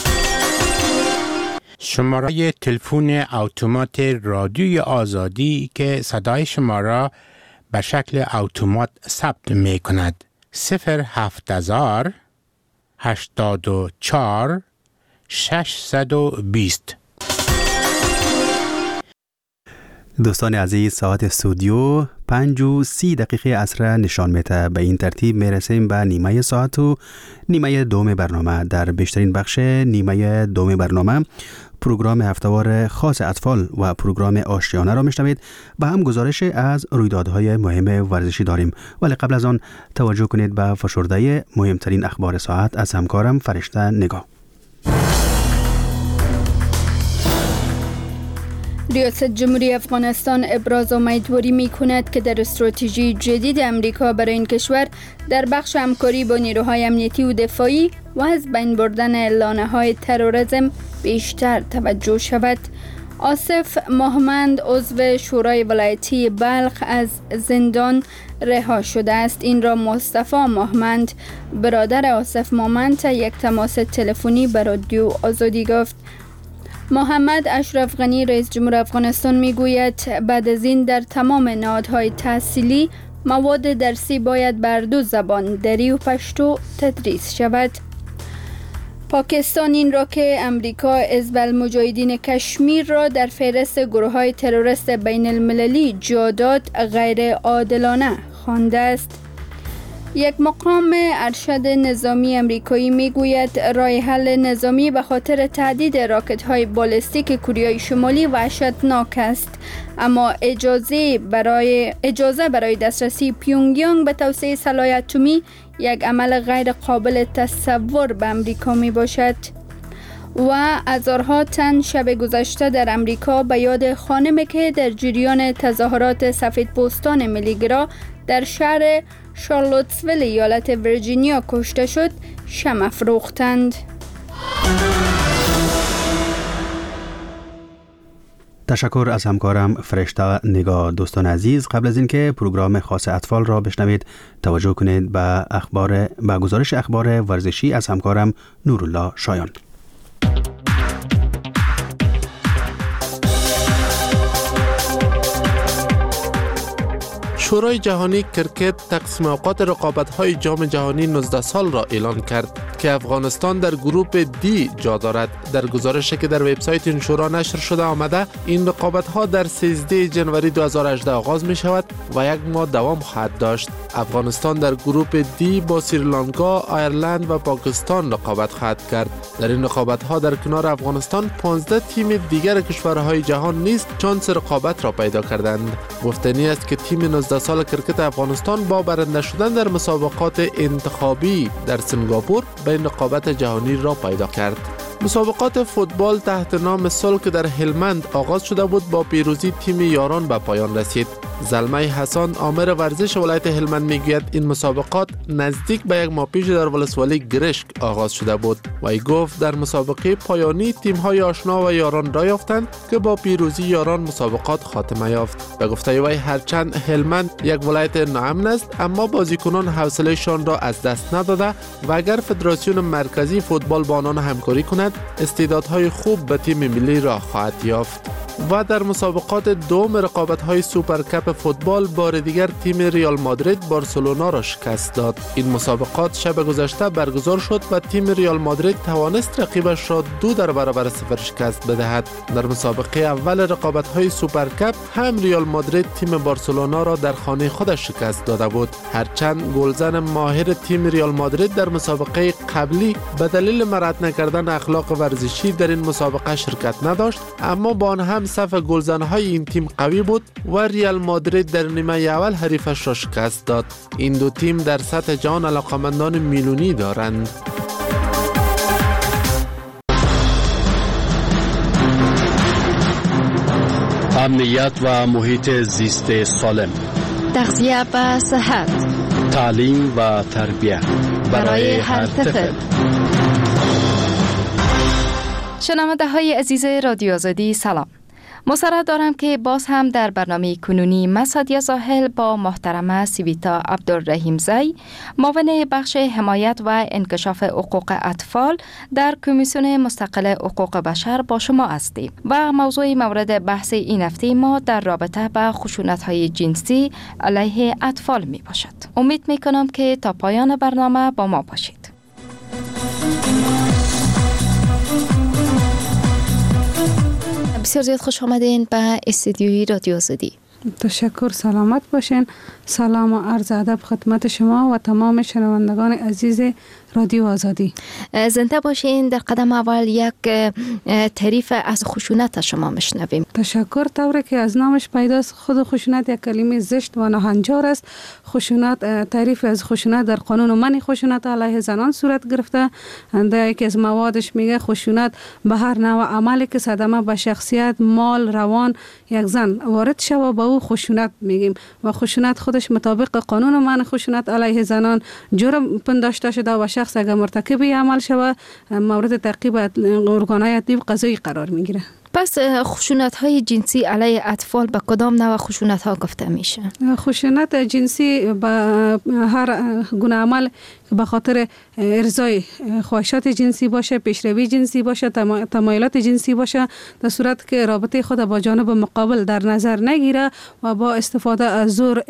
شماره تلفن اتومات رادیوی آزادی که صدای شما را به شکل اتومات ثبت می کند 07000 84 620. دوستان عزیز، ساعت استودیو 5:30 عصر نشان میده. به این ترتیب میرسیم به نیمه ساعت و نیمه دوم برنامه. در بیشترین بخش نیمه دوم برنامه پروگرام هفتهوار خاص اطفال و پروگرام آشیانه را میشنوید. با هم گزارش از رویدادهای مهم ورزشی داریم، ولی قبل از آن توجه کنید به فشرده مهمترین اخبار ساعت از همکارم فرشته نگاه. ریاست جمهوری افغانستان ابراز امیدواری می کند که در استراتژی جدید امریکا برای این کشور در بخش همکاری با نیروهای امنیتی و دفاعی و از بین بردن لانه‌های تروریسم بیشتر توجه شود. آصف ماهمند عضو شورای ولایتی بلخ از زندان رها شده است. این را مصطفی ماهمند برادر آصف ماهمند یک تماس تلفنی به رادیو آزادی گفت. محمد اشرف غنی رئیس جمهور افغانستان میگوید بعد از این در تمام نهادهای تحصیلی مواد درسی باید بر 2 زبان، دری و پشتو تدریس شود. پاکستان این را که امریکا حزب المجاهدین کشمیر را در فهرست گروه‌های تروریست بین المللی جا داد غیر عادلانه خوانده است. یک مقام ارشد نظامی امریکایی میگوید راه حل نظامی به خاطر تهدید راکت‌های بالستیک کره شمالی وحشتناک است، اما اجازه برای دسترسی پیونگیانگ به توسعه سلاح اتمی یک عمل غیر قابل تصور به امریکا می باشد. و هزارها تن شب گذشته در امریکا به یاد خانمی که در جریان تظاهرات سفیدپوستان ملیگرا در شهر شارلوتسویل ایالت ویرجینیا کشته شد شمع افروختند. تشکر از همکارم فرشته نگاه. دوستان عزیز، قبل از اینکه پروگرام خاص اطفال را بشنوید توجه کنید به گزارش اخبار ورزشی از همکارم نورالله شایان. شورای جهانی کرکت تقسیم اوقات رقابت‌های جام جهانی 19 سال را اعلان کرد که افغانستان در گروپ دی جا دارد. در گزارشی که در وبسایت این شورا نشر شده آمده، این رقابت‌ها در 13 جنوری 2018 آغاز می شود و 1 ماه دوام خواهد داشت. افغانستان در گروپ دی با سریلانکا، آیرلند و پاکستان رقابت خواهد کرد. در این رقابت‌ها در کنار افغانستان 15 تیم دیگر کشورهای جهان نیز شانس رقابت را پیدا کردند. گفتنی است که تیم 19 سال کرکت افغانستان با برنده شدن در مسابقات انتخابی در سنگاپور به رقابت جهانی را پیدا کرد. مسابقات فوتبال تحت نام صلح که در هلمند آغاز شده بود با پیروزی تیم یاران به پایان رسید. زلمه حسن آمر ورزش ولایت هلمند میگوید این مسابقات نزدیک به 1 ماه پیش در ولسوالی گرشک آغاز شده بود و ای گفت در مسابقه پایانی تیم‌های آشنا و یاران را یافتند که با پیروزی یاران مسابقات خاتمه یافت. به گفته وی هرچند هلمند یک ولایت ناامن است، اما بازیکنان حوصله‌شان را از دست نداده و اگر فدراسیون مرکزی فوتبال با آنان همکاری کند استعدادهای خوب به تیم ملی را خواهد یافت. و در مسابقات دوم رقابت‌های سوپرکاپ فوتبال بار دیگر تیم ریال مادرید بارسلونا را شکست داد. این مسابقات شب گذشته برگزار شد و تیم ریال مادرید توانست رقیبش را 2 برابر 0 شکست بدهد. در مسابقه اول رقابت‌های سوپرکاپ هم ریال مادرید تیم بارسلونا را در خانه خودش شکست داده بود. هرچند گلزن ماهر تیم ریال مادرید در مسابقه قبلی به دلیل مراعات نکردن اخلاق ورزشی در این مسابقه شرکت نداشت، اما با آن هم صف گلزن‌های این تیم قوی بود و ریال مادرید در نیمه اول حریفش را شکست داد. این دو تیم در سطح جهان علاقمندان میلیونی دارند. امنیت و محیط زیست سالم، تغذیه و صحت، تعلیم و تربیت برای هر طفل. شنونده های عزیز رادیو آزادی سلام. مسرت دارم که باز هم در برنامه کنونی مسعدیه زاهل با محترمه سیویتا عبدالرحیمزی معاون بخش حمایت و انکشاف حقوق اطفال در کمیسیون مستقل حقوق بشر با شما هستیم و موضوع مورد بحث این هفته ما در رابطه با خشونت‌های جنسی علیه اطفال می باشد. امید می کنم که تا پایان برنامه با ما باشید. بسیار زیاد خوش آمدین به استودیوی رادیو آزادی. تشکر، سلامت باشین. سلام و عرض ادب خدمت شما و تمام شنوندگان عزیز رادیو آزادی. زنده باشین. در قدم اول یک تعریف از خشونت شما میشنویم. تشکر. طوری که از نامش پیداست، خود خشونت یک کلمه زشت و ناهنجار است. خشونت، تعریف از خشونت در قانون منع خشونت علیه زنان صورت گرفته. در یکی از موادش میگه خشونت به هر نوع عملی که صدمه به شخصیت، مال، روان یک زن وارد شود به او خشونت میگیم و خشونت خودش مطابق قانون منع خشونت علیه زنان جرم پنداشته شده و شخص اگر مرتکب عمل شود مورد تعقیب ارگان‌های اداری قضایی قرار میگیره. پس خشونت‌های جنسی علیه اطفال به کدام نوع خشونت‌ها گفته میشه؟ خشونت جنسی به هر گونه عمل که به خاطر ارضای خواهشات جنسی باشه، پیشروی جنسی باشه، تمایلات جنسی باشه، در صورت که رابطه خود با جانب مقابل در نظر نگیره و با استفاده از زور،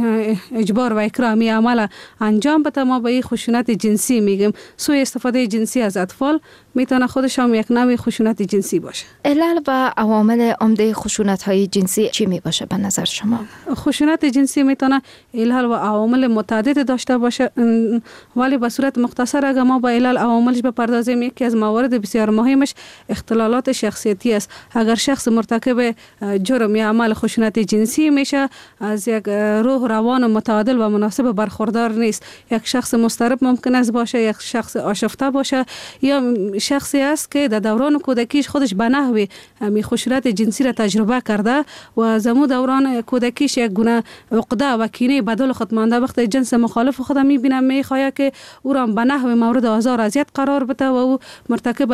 اجبار و اکرامی عمل انجام بده، ما به این خشونت جنسی میگیم. سوء استفاده جنسی از اطفال میتونه خودش هم یک نوع خشونت جنسی باشه. علل و عوامل عمده خشونت‌های جنسی چی می باشه به نظر شما؟ خشونت جنسی میتونه علل و عوامل متعدد داشته باشه، ولی به صورت مختصر اگر ما با علل عواملش بپردازیم، یکی از موارد بسیار مهمش اختلالات شخصیتی است. اگر شخص مرتکب جرم یا عمل خشونت جنسی میشه، از یک روح روان متعادل و مناسب برخوردار نیست. یک شخص مضطرب ممکن است باشه، یک شخص آشفته باشه، یا شخصی است که در دوران کودکیش خودش به نحوی خشونت جنسی را تجربه کرده و از امو دوران کودکیش یک گونه عقده و کینه بدل خود مانده. وقتی جنس مخالف خود میبینه میخواد که او را به نحو مورد آزار اذیت قرار بده و او مرتکب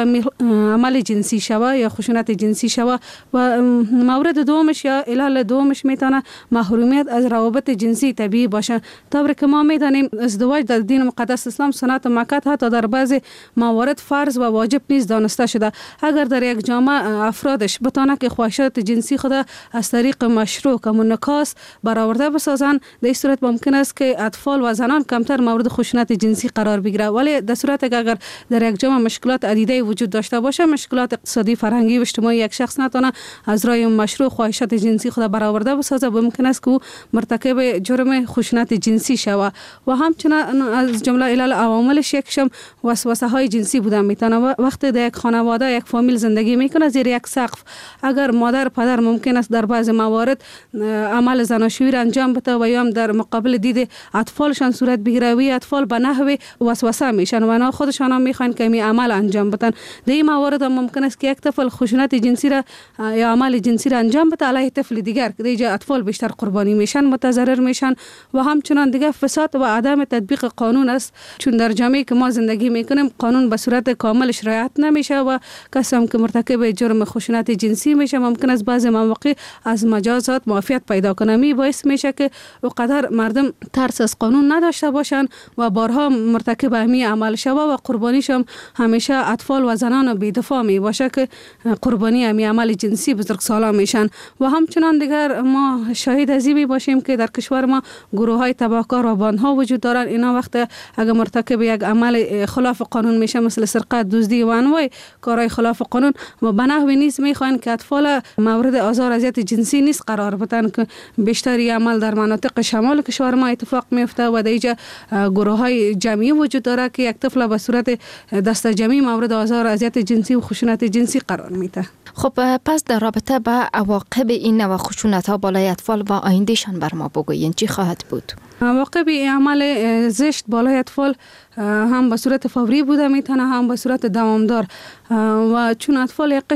عمل جنسی شوه یا خشونت جنسی شوه. و مورد دومش یا علل دومش میتونه محرومیت از روابط جنسی طبیعی باشه. طوری که ما میدانیم ازدواج در دین مقدس اسلام سنت مؤکد حتی در بعضی موارد فرض و واجب نیست دانسته شده. اگر در یک جامعه افرادش بتونه که خواهشات جنسی خود از طریق مشروع که منعکس برآورده بسازن، در این صورت ممکن است که اطفال و زنان کمتر مورد خشونت جنسی قرار بگیره. ولی در صورت اگر در یک جامعه مشکلات عدیده وجود داشته باشه، مشکلات اقتصادی، فرهنگی و اجتماعی، یک شخص نتونه از راه مشروع خواهشات جنسی خود برآورده بسازه، ممکن است که او مرتکب جرم خشونت جنسی شود. و همچنین از جمله علل عواملش یکشم وسوسه های جنسی بوده میتونه. وقتی در یک خانواده، یک فامیل زندگی میکنه زیر یک سقف، اگر مادر پدر ممکن است در بعض موارد عمل زناشویی را انجام بده و یا در مقابل دید اطفالشان صورت بگیره، و اطفال به نحو وسوسه میشن و اونا خودشان هم میخوان که می عمل انجام بدن. در این موارد هم ممکن است که یک طفل خشونت جنسی را یا عمل جنسی را انجام بده علیه طفل دیگر، که دیگه اطفال بیشتر قربانی میشن، متضرر میشن. و همچنان دیگه فساد و عدم تطبیق قانون است، چون در جامعه که ما زندگی میکنیم قانون به صورت کاملش رعایت نمیشه و کسی هم که مرتکب جرم خشونت جنسی میشه ممکن است بعضی مواقع از مجازات معافیت پیدا کنه. می باعث میشه که اونقدر مردم ترس از قانون نداشته باشن و بارها مرتکب همین عمل شوه و قربانیش هم همیشه اطفال و زنان بی‌دفاع می باشه که قربانی همین عمل جنسی بزرگسالان میشن. و همچنان دیگر ما شاهد از این باشیم که در کشور ما گروه های تبهکار و باندها وجود دارن. اینا وقت اگر مرتکب یک عمل خلاف قانون میشه، مثل سرقت، دزدی و انواع کارهای خلاف قانون، و به نحوی نیز میخوان که اطفال مورد آزار اذیت جنسی نیست قرار بدن، که بیشتری عمل در مناطق شمال کشور ما اتفاق میفته و در اینجا گروه های جمعی وجود داره که یک طفل به صورت دست جمعی مورد آزار اذیت جنسی و خشونت جنسی قرار میده. خب پس در رابطه با عواقب این نوع خشونت ها بالای اطفال و آیندهشان بر ما بگوین چی خواهد بود؟ عواقب این عمل زشت بالای اطفال هم به صورت فوری بوده میتونه، هم به صورت دوامدار. و چون اطفال یک قشر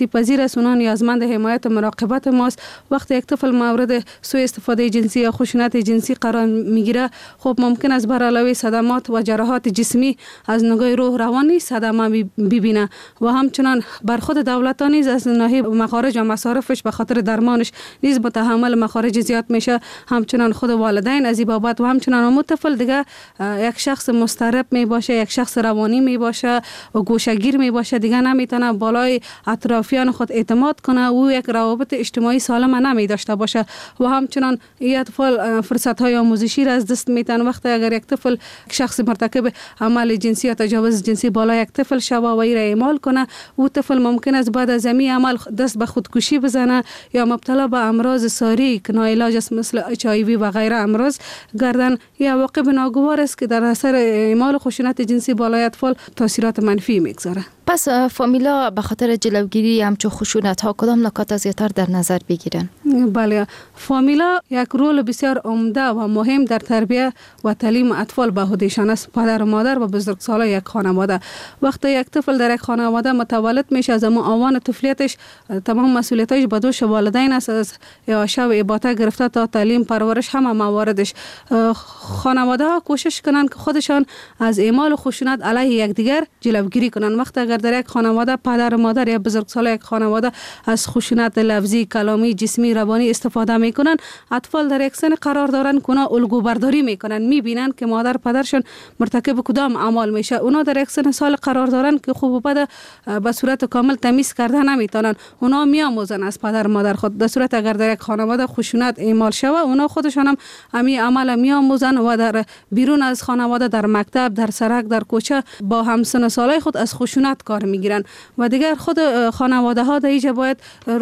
آسیب پذیر است، اونا نیازمند حمایت و مراقبت ماست. وقتی یک طفل مورد سوء استفاده جنسی یا خشونت جنسی قرار میگیره، خب ممکن است بر علاوه صدمات و جراحات جسمی از نگاه روح روانی صدمه ببینه و همچنان بر خود دولت نیز از ناحیه مخارج و مصارفش به خاطر درمانش نیز متحمل مخارج زیاد میشه. همچنان خود والدین از این بابت و همچنان اون طفل دیگه یک شخص مضطرب می باشه، یک شخص روانی می باشه و گوشه‌گیر می باشه، دیگه نمیتونه بالای اطرافیان خود اعتماد کنه، او یک روابط اجتماعی سالم نمی داشته باشه و همچنان این اطفال فرصت های آموزشی را از دست میتن. وقتی اگر یک طفل شخص مرتکب عمل جنسی یا تجاوز جنسی بالا یک طفل شوه و این را اعمال کنه، او طفل ممکن است بعد از این عمل دست به خودکشی بزنه یا مبتلا به امراض ساری که ناعلاج است مثل HIV و غیره امراض گردن. یا عواقب ناگوار است که در اثر اعمال خشونت جنسی بالای اطفال تاثیرات منفی میگذاره. پس فامیلا به خاطر جلوگیری همچون خشونت ها کدام نکات زیاتر در نظر بگیرن؟ بله، فامیلا یک رول بسیار عمده و مهم در تربیت و تعلیم اطفال به عهدهشان است. پدر و مادر و بزرگسالان یک خانواده. وقتی یک طفل در یک خانواده متولد میشه، از آوان طفولیتش تمام مسئولیتش به دوش والدین است، از عاشق و اباطه گرفته تا تعلیم پرورش همه مواردش. خانواده ها کوشش کنند که خودشان از اعمال خشونت علیه یکدیگر جلوگیری کنند. وقتی اگر در یک خانواده پدر و مادر یا بزرگسالان یک خانواده از خشونت لفظی، کلامی، جسمی، روانی استفاده میکنن، اطفال در یک سن قرار دارن که اونا الگو برداری میکنن، میبینن که مادر پدرشون مرتکب کدام اعمال میشه. اونا در یک سن سال قرار دارن که خوب و بد به صورت کامل تمیز کرده نمیتونن، اونا میآموزن از پدر مادر خود. در صورت اگر در یک خانواده خشونت اعمال شوه، اونا خودشون هم همین عمل میآموزن و در بیرون از خانواده، در مکتب، در سرک، در کوچه با همسن سالای خود از خشونت کار میگیرن. و دیگر خود خانواده ها در اینجا باید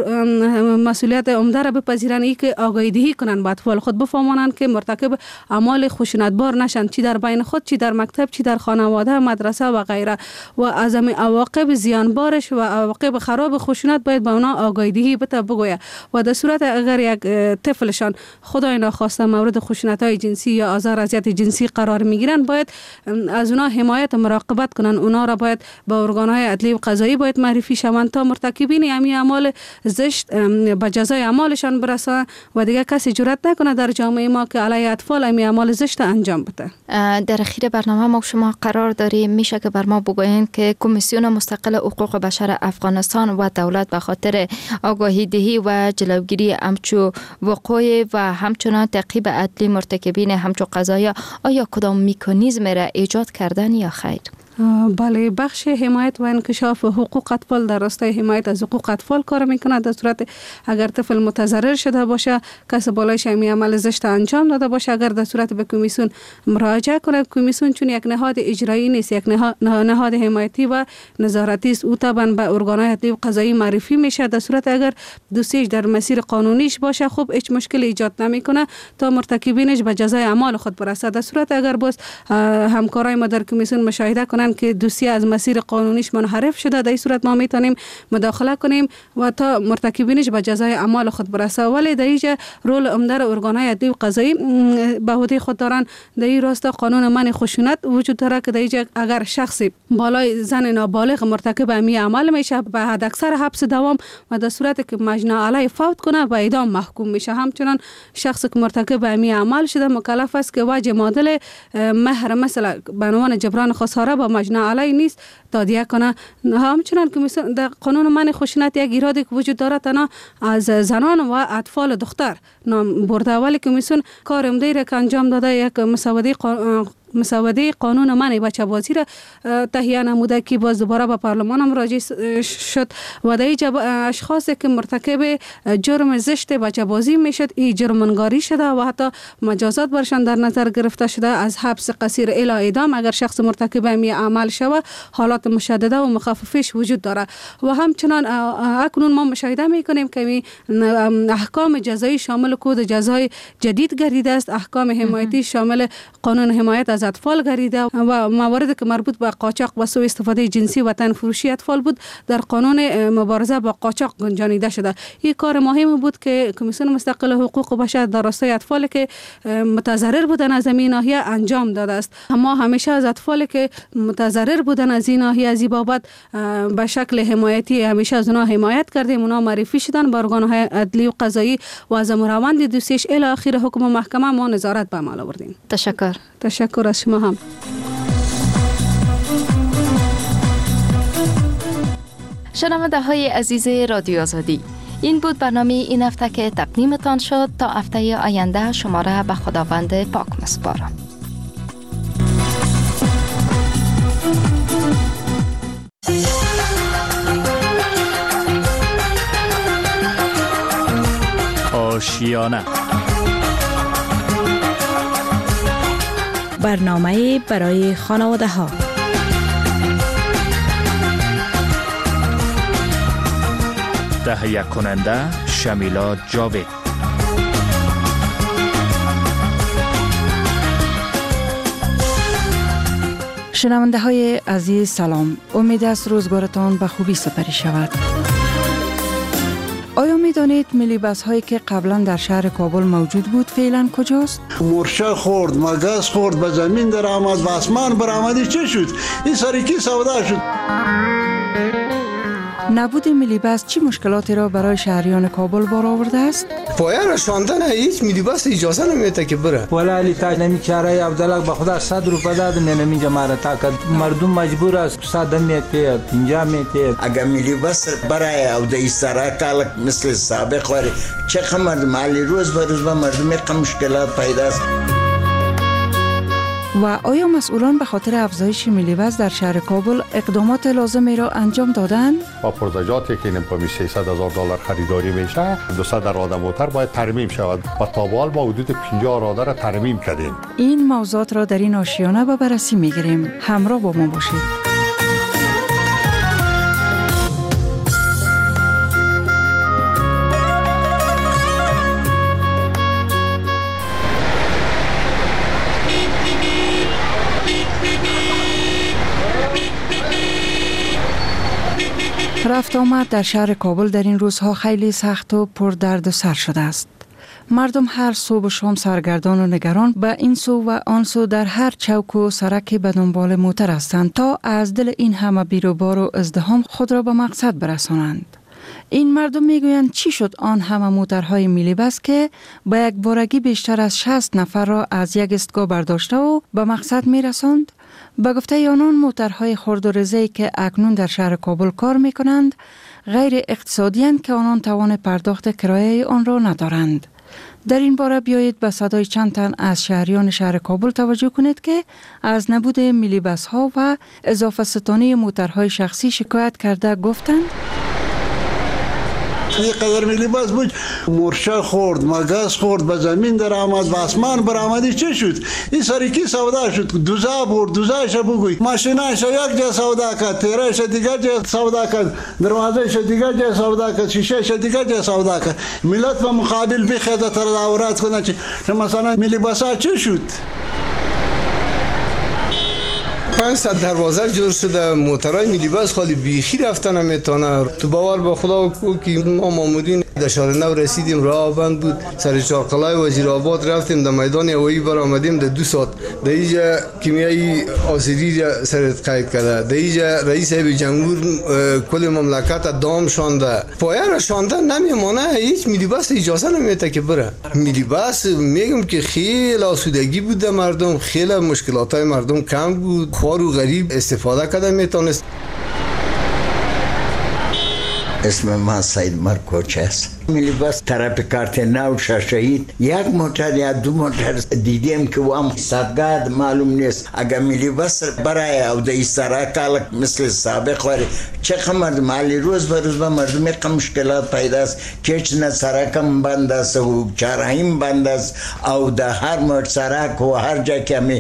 مسئولیت عمده را بپذیرن، ای که آگاهی دهی کنن به اطفال خود، بفهمانن که مرتکب اعمال خشونتبار نشن، چی در بین خود، چی در مکتب، چی در خانواده، مدرسه و غیره. و از عواقب زیانبارش و عواقب خراب خشونت باید به اونا آگاهی دهی بگوید. و در صورت اگر یک طفلشان خدای ناخواسته مورد خشونت های جنسی یا آزار اذیت جنسی قرار میگیرن، باید از اونا حمایت و مراقبت کنن. اونا را باید به ارگان‌های عدلی و قضایی باید معرفی شوند تا مرتکبین همین اعمال زشت به جزای اعمالشان برسند و دیگه کسی جرئت نکنه در جامعه ما که علیه اطفال همین اعمال زشت انجام بده. در اخیر برنامه ما شما قرار داریم، میشه که بر ما بگوین که کمیسیون مستقل حقوق بشر افغانستان و دولت به خاطر آگاهی دهی و جلوگیری همچو وقوع و همچنان تعقیب عدلی مرتکبین همچو قضایا آیا کدام مکانیزم را ایجاد کردن یا خیر؟ بله، بخش حمایت و انکشاف حقوق اطفال در راستای حمایت از حقوق اطفال کار میکنه. در صورت اگر طفل متضرر شده باشه، کس بالایش همین عمل زشت انجام داده باشه، اگر در صورت به کمیسیون مراجعه کنه، کمیسیون چون یک نهاد اجرایی نیست، یک نهاد حمایتی و نظارتی است، او طبعا به ارگان‌های عدلی و قضایی معرفی میشه. در صورت اگر دوسیش در مسیر قانونیش باشه، خب هیچ مشکلی ایجاد نمیکنه تا مرتکبینش به جزای اعمال خود برسه. در صورت اگر باز همکارای ما در کمیسیون مشاهده کنن که دوسیه از مسیر قانونیش منحرف شده، در این صورت ما میتونیم مداخله کنیم و تا مرتکبینش به جزای اعمال خود برسه. ولی در اینجا رول عمده ارگان‌های عدلی و قضایی به عهده خود دارن. در این راستا قانون منع خشونت وجود داره که در اینجا اگر شخصی بالای زن نابالغ مرتکب همین عمل میشه، به حداکثر حبس دوام و در صورتی که مجنی علیه فوت کنه به اعدام محکوم میشه. همچنان شخصی که مرتکب همین عمل شده مکلف است که وجه معادل مهر مثلا به عنوان جبران خساره با مجنی علیه نیست تادیه کنه. همچنان که در قانون منع خشونت یک ایرادی که وجود داره تنها از زنان و اطفال دختر نام برده، ولی کمیسیون کار عمده را که انجام داده، یک مسوده قانون منع بچه بازی را تهیه نموده که باز دوباره به پارلمان هم راجع شد و در اینجا اشخاصی که مرتکب جرم زشت بچه بازی میشد، این جرمنگاری شده و حتی مجازات برشان در نظر گرفته شده، از حبس قصیر الی اعدام اگر شخص مرتکب همین عمل شوه. حالات مشدده و مخففش وجود داره و همچنان اکنون ما مشاهده میکنیم که احکام جزایی شامل کد جزای جدید گردیده است. احکام حمایتی شامل قانون حمایت از از اطفال گریده و مواردی که مربوط به قاچاق و سوء استفاده جنسی و تن فروشی اطفال بود در قانون مبارزه با قاچاق گنجانیده شده. این کار مهم بود که کمیسیون مستقل حقوق بشر در راستای اطفالی که متضرر بودن از این ناحیه انجام داده است. ما همیشه از اطفالی که متضرر بودن از این ناحیه از این بابت به شکل حمایتی همیشه از اونها حمایت کردیم. اونها معرفی شدن به ارگان‌های عدلی و قضایی و از روند دوسیش الی آخر حکم محکمه ما نظارت به عمل آوردیم. تشکر از شما هم. شنونده های عزیز رادیو آزادی، این بود برنامه این هفته که تقدیمتان شد. تا هفته آینده شما را به خداوند پاک می‌سپارم. آشیانه، برنامه برای خانواده ها. تهیه کننده شمیلا جاوید. شنونده های عزیز سلام، امید است روزگارتان به خوبی سپری شود. آیا می دانید ملی بس هایی که قبلا در شهر کابل موجود بود فعلا کجاست؟ مرشه خورد، مگس خورد، به زمین در آمد، به آسمان برآمدی چه شد؟ این سرکی سودا شد. نبود ملی بس چی مشکلاتی را برای شهریان کابل بار آورده است؟ پایان شاندن هیچ ملی بس اجازه نمیده که بره. ولی علی تاج نمیچاره عبدالله به خدا 100 روپیه داد نمیجا ماره تا مردم مجبور است 100 میته 50 میته. اگر ملی بس برای او د استراحت کال مثل سابق وری چه خمر مالی روز به روز به مردم یک مشکلات پیدا است. و آیا مسئولان به خاطر افزایش ملی وزن در شهر کابل اقدامات لازمی را انجام دادند؟ با پرزجاتی که نمی‌پامی $300,000 خریداری میشه 200 راده موتر باید ترمیم شود و تا به حال با حدود 50 راده را ترمیم کردیم. این موضوعات را در این آشیانه به بررسی می‌گیریم. همراه با ما باشید. رفت آمد در شهر کابل در این روزها خیلی سخت و پر درد و سر شده است. مردم هر صبح و شام سرگردان و نگران به این سو و آن سو در هر چوک و سرک به دنبال موتر هستند تا از دل این همه بیروبار و ازدحام خود را به مقصد برسانند. این مردم میگویند چی شد آن همه موترهای میلی بس که با یک بارگی بیشتر از 60 نفر را از یک ایستگاه برداشته و به مقصد میرساند؟ به گفته آنان موترهای خرد و رزه‌ای که اکنون در شهر کابل کار میکنند غیر اقتصادی اند که آنان توان پرداخت کرایه آن را ندارند. در این باره بیایید به صدای چند تن از شهریان شهر کابل توجه کنید که از نبود میلی بس ها و اضافه ستانی موترهای شخصی شکایت کرده گفتند یک قدر ملی بس بود مرشه خورد، مگس خورد، به زمین در آمد، به آسمان برآمدی چه شد؟ این سرکی سودا شد. دوزا برد، دوزایش بگوی ماشینایش یک جا سودا کرد، تیرهش دیگر جا سودا کرد، دروازهش دیگر جا سودا کرد، شیشهش دیگر جا سودا کرد. ملت به مقابل بخیزه تظاهرات کنه که مثلا ملی بس ها چه شد؟ 500 دروازه جور شده، موترهای ملی بس خالی بیخی رفتن نمیتونه. تو باور به خدا که ما مامورین در شهر نو رسیدیم، راه بند بود، سر چارقلای وزیر آباد رفتیم، در میدان هوایی برآمدیم. در 2 ساعت در اینجا کیمیایی آسیری سرت قید کرده، در اینجا رئیس جمهور کل مملکت دام شانده. پایان شانده نمیمانه، هیچ ملی بس اجازه نمیده که بره. ملی بس میگم که خیلی آسودگی بود، مردم خیلی مشکلات های مردم کم بود، خوار و غریب استفاده کرده میتونست. اسم من سید مرکوچ است. ملی بس طرف کارت نو شهید یک موتر یا 2 موتر دیدیم که و هم صدقات معلوم نیست. اگر ملی بس برای او د استراحت کال مثل سابق وری چه خمر مالی روز به روز به مردم یک مشکلات پیدا است. کچ نه سرکم بند است و چراهیم بند است او در هر مرد سرک و هر جا که می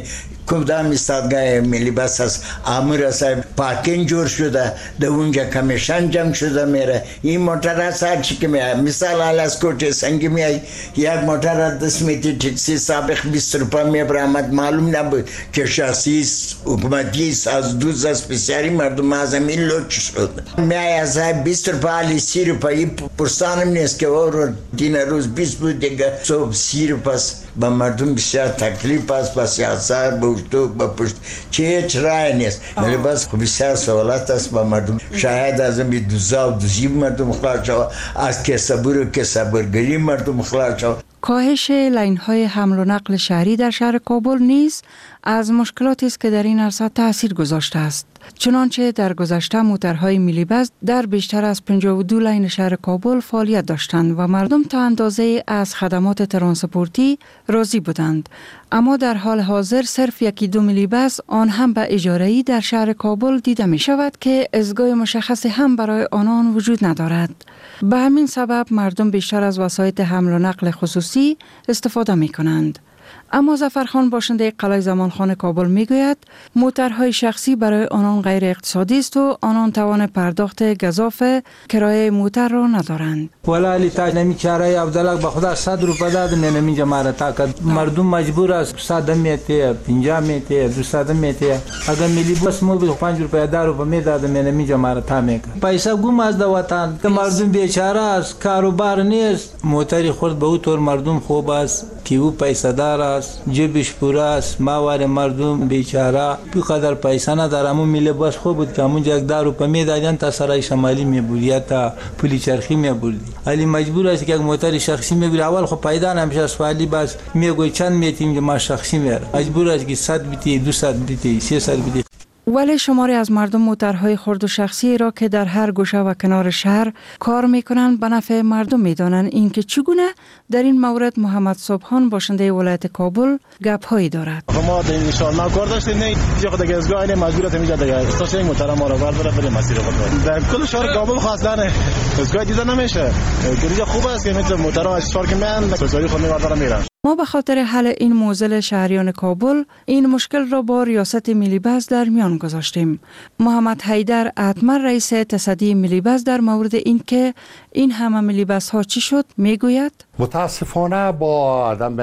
کدام ایستادگاه ملی بس است امور است پارکینگ جور شده در اونجا کمیشن جمع شده میره این موتر است هر چی که میاد مثال از کوچه سنگی میای یک موتر دست میتی تاکسی سابق 20 روپیه میبرامد معلوم نبود که شخصی حکومتی از دوز است بسیاری مردم از همین لوچ شد میای از 20 روپیه 30 روپیه پرسانم نیست که او دین روز 20 بود دیگه صبح 30 روپیه با مردم بسیار تکلیف است با سیاست با پشت چه هیچ رای نیست ولی بس بسیار سوالات است با مردم شاید از این دوزا و دوزی مردم خلاص شد از کسبور و کسبورگری مردم خلاص شد. کاهش لاین‌های حمل و نقل شهری در شهر کابل نیز از مشکلاتی است که در این عرصه تاثیر گذاشته است. چنانچه در گذشته موترهای میلی بس در بیشتر از 52 لاین شهر کابل فعالیت داشتند و مردم تا اندازه از خدمات ترانسپورتی راضی بودند. اما در حال حاضر صرف 1-2 میلی بس آن هم به اجاره‌ای در شهر کابل دیده می شود که ازگاه مشخصی هم برای آنان وجود ندارد. به همین سبب مردم بیشتر از وسایط حمل و نقل خصوصی استفاده می کنند. اما ظفرخان باشنده قلعه زمانخان کابل می گوید موترهای شخصی برای آنان غیر اقتصادی است و آنان توان پرداخت گزاف کرایه موتر را ندارند. ولی تا نمی چاره عبدالله به خدا 100 روپیه داد نمی جمعه تا مردم مجبور است 100 میته 50 میته 200 میته اگر ملی بس مو 5 روپیه دارو به میداد نمی جمعه تا میک پیسه گم از وطن مردم بیچاره است کاروبار نیست موتری خورد به طور مردم خوب است که او پیسه دار است جیبش پر است ماوار مردم بیچاره بقدر پیسه نداره اما ملی بس خوب بود که اونجا 10 روپیه میدادن تا سرای شمالی میبرد تا پلی چرخی میبرد ولی مجبور است که یک موتر شخصی میگیره اول خب پیدا نمیشه اسفالی بس میگوی چند میتیم که ما شخصی میره مجبور است که 100 بیتی 200 بیتی 300 بیتی. ولی شماری از مردم موترهای خرد و شخصی را که در هر گوشه و کنار شهر کار میکنند به نفع مردم میدانند اینکه چگونه در این مورد محمد صبحان باشنده ولایت کابل گپ‌هایی دارد. ما در این شهر ما کار داشتیم نه چه دیگه از گاهی مجبورت میجا دیگه استاسیون محترم ما را برداره مسیر خود در کل شهر کابل خاص نه از گاهی دیده نمیشه که خوب است که مثل محترم از شهر که من سوزاری خود میبردارم میرن. ما به خاطر حل این معضل شهریان کابل این مشکل را با ریاست ملی بس در میان گذاشتیم. محمد حیدر اتمر رئیس تصدی ملی بس در مورد این که این همه ملی بس ها چی شد میگوید متاسفانه با عدم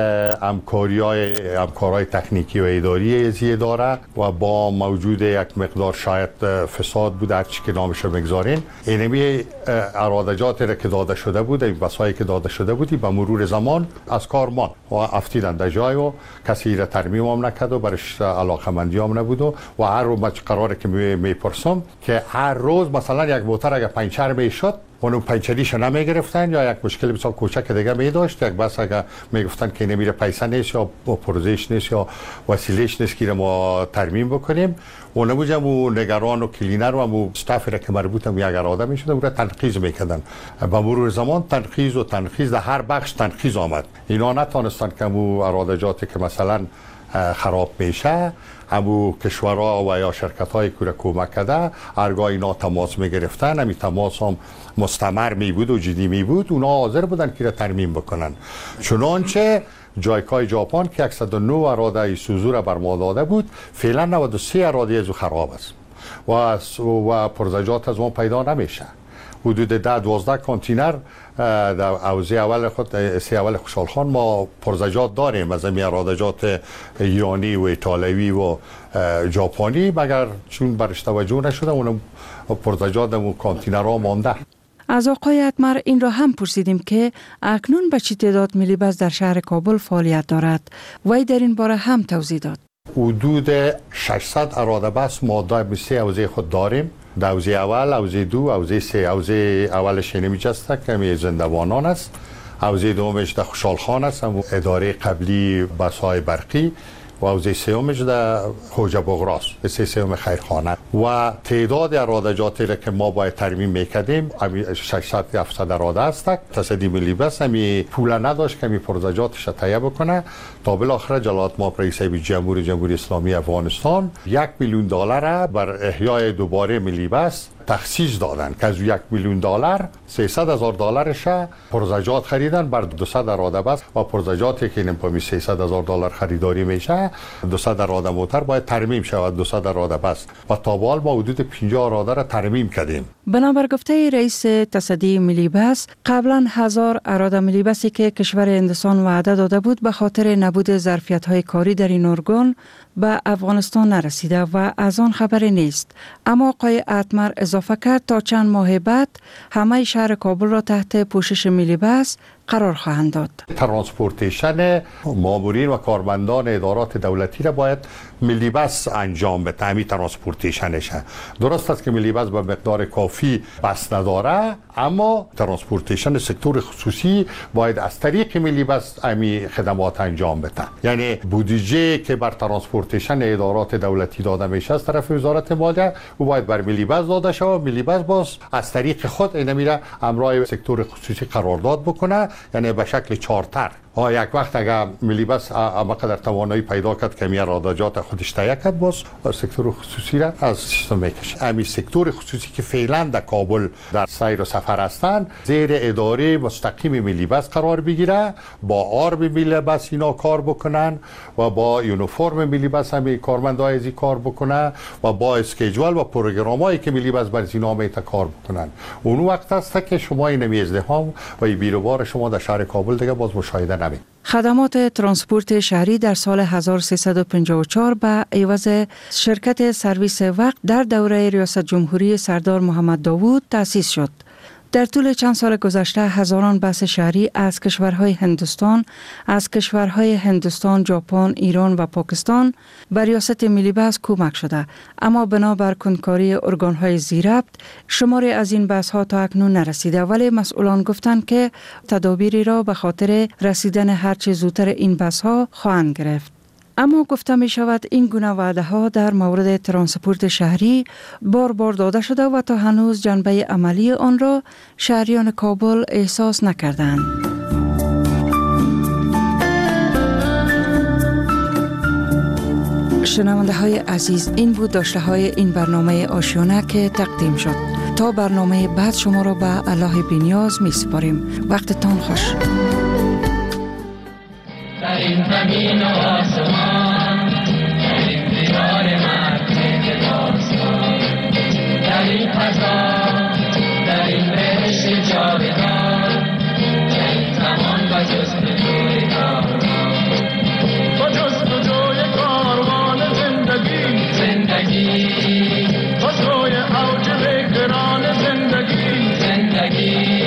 همکارهای تکنیکی و اداری اداره و با موجود یک مقدار شاید فساد بود هر چی که نامش رو بگذارین اینمی ارادجات را که داده شده بود این بسایی که داده شده بودی به مرور زمان از کارمان و افتیدن در جای و کسی را ترمیم هم نکرد و برش علاقمندی هم نبود و هر روز قراره که میپرسم که هر روز مثلا یک موتر اگر پنچر میشد اونو پنچریش نمیگرفتن یا یک مشکل بسیار کوچک دیگه می داشت یک بس اگر میگفتن که نمیره پیسه نیست یا پروژهش نیست یا وسیلهش نیست که ما ترمیم بکنیم اون بودم و نگران و کلینر و استاف را که مربوط هم یک اراده میشد اون را تنقیض میکردن با مرور زمان تنقیض در هر بخش تنقیض آمد اینا نتونستن که مو ارادجاتی که مثلا خراب میشه همو کشورها و یا شرکت‌های که کمک کرده هرگاه اینا تماس میگرفتن همین تماس هم مستمر می بود و جدی می بود اونا حاضر بودن که ترمیم بکنن چنانچه جایکای ژاپن که 109 اراده ایسوزو را بر ما داده بود فعلا 93 اراده از خراب است و پرزجات از اون پیدا نمیشه حدود 10-12 کانتینر در حوزه اول خوشحالخان ما پرزجات داریم از این ارادجات ایرانی و ایتالوی و ژاپنی مگر چون برش توجه نشده اون پرزجات و کانتینرها مانده. از آقای اتمر این را هم پرسیدیم که اکنون به چه تعداد ملی بس در شهر کابل فعالیت دارد وی در این باره هم توضیح داد. حدود 600 اراده بس ما در سه حوزه خود داریم در حوزه اول، حوزه دو، حوزه سه. حوزه اولش نمیجسته که می زندوانان است، حوزه دومش در خوشحالخان است هم اداره قبلی بس‌های برقی و حوزه سومش در خوجه بغراست حوزه سوم خیرخانه و تعداد ارادجاتی را که ما باید ترمیم میکردیم 600-700 اراده است. تصدی ملی بس همی پول نداشت که همی پرزجاتش را تهیه بکنه تا بالاخره جلالت مآب رئیس جمهوری اسلامی افغانستان $1 میلیون بر احیای دوباره ملی بس تخصیص دادن که از $1,000,000 $300,000 پرزجات خریدن بر 200 اراده بس و پرزجاتی که این پامی $300,000 خریداری میشه 200 اراده موتر باید ترمیم شود 200 اراده بس و تا به حال ما حدود 50 اراده را ترمیم کردیم. بنابر گفته رئیس تصدی ملی بس قبلا 1000 اراده ملی بسی که کشور هندوستان وعده داده بود به خاطر نبود ظرفیت‌های کاری در این ارگان به افغانستان نرسیده و از آن خبری نیست. اما آقای اتمر اضافه کرد تا چند ماه بعد همه شهر کابل را تحت پوشش ملی بس قرار خواهند داد. ترانسپورتیشن مامورین و کارمندان ادارات دولتی را باید ملی بس انجام بده. همین ترانسپورتیشنشه. درست است که ملی بس به مقدار کافی بس نداره، اما ترانسپورتیشن سکتور خصوصی باید از طریق ملی بس همین خدمات انجام بده. یعنی بودجه که بر ترانسپورتیشن ادارات دولتی داده میشه از طرف وزارت مالیه او باید بر ملی بس داده شود. ملی بس باز از طریق خود این میره امرای سکتور خصوصی قرارداد بکنه، یعنی به شکل چارتر. یک وقت اگر ملی بس همقدر توانایی پیدا کرد که میرادجات خودش تهیه کرد، باز سکتور خصوصی را از سیستم میکشه. همین سکتور خصوصی که فعلا در کابل در سیر و سفر هستند زیر اداره مستقیم ملی بس قرار بگیره، با آرم ملی بس اینا کار بکنن و با یونیفرم ملی بس هم کارمندای ازی کار بکنن و با اسکیجول و پروگرامایی که ملی بس بر اینا میته کار بکنن. اون وقت است که شما این ازدحام و بیروبار شما در شهر کابل دیگه باز مشاهده نمی. خدمات ترانسپورت شهری در سال 1354 به عوض شرکت سرویس وقت در دوره ریاست جمهوری سردار محمد داوود تأسیس شد. در طول چند سال گذشته هزاران بس شهری از کشورهای هندوستان، ژاپن، ایران و پاکستان به ریاست ملی بس کمک شده، اما بنابر کنکاری ارگانهای زیربط شماری از این بس ها تا اکنون نرسیده، ولی مسئولان گفتند که تدابیری را به خاطر رسیدن هرچه زودتر این بس ها خواهند گرفت. اما گفته می شود این گونه وعده ها در مورد ترانسپورت شهری بار بار داده شده و تا هنوز جنبه عملی آن را شهریان کابل احساس نکردند. شنونده های عزیز، این بود داشته های این برنامه آشیانه که تقدیم شد. تا برنامه بعد شما را به الله بی‌نیاز می سپاریم. وقتتان خوش. در این زمین و آسمان، در این دیار مرکز داستان، در این فضا، در این بهشت جاودان، در این زمان و جستجوی کاروان، با جستجوی کاروان زندگی، با سوی اوج بگران زندگی.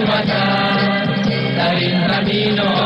وطن در این زمین و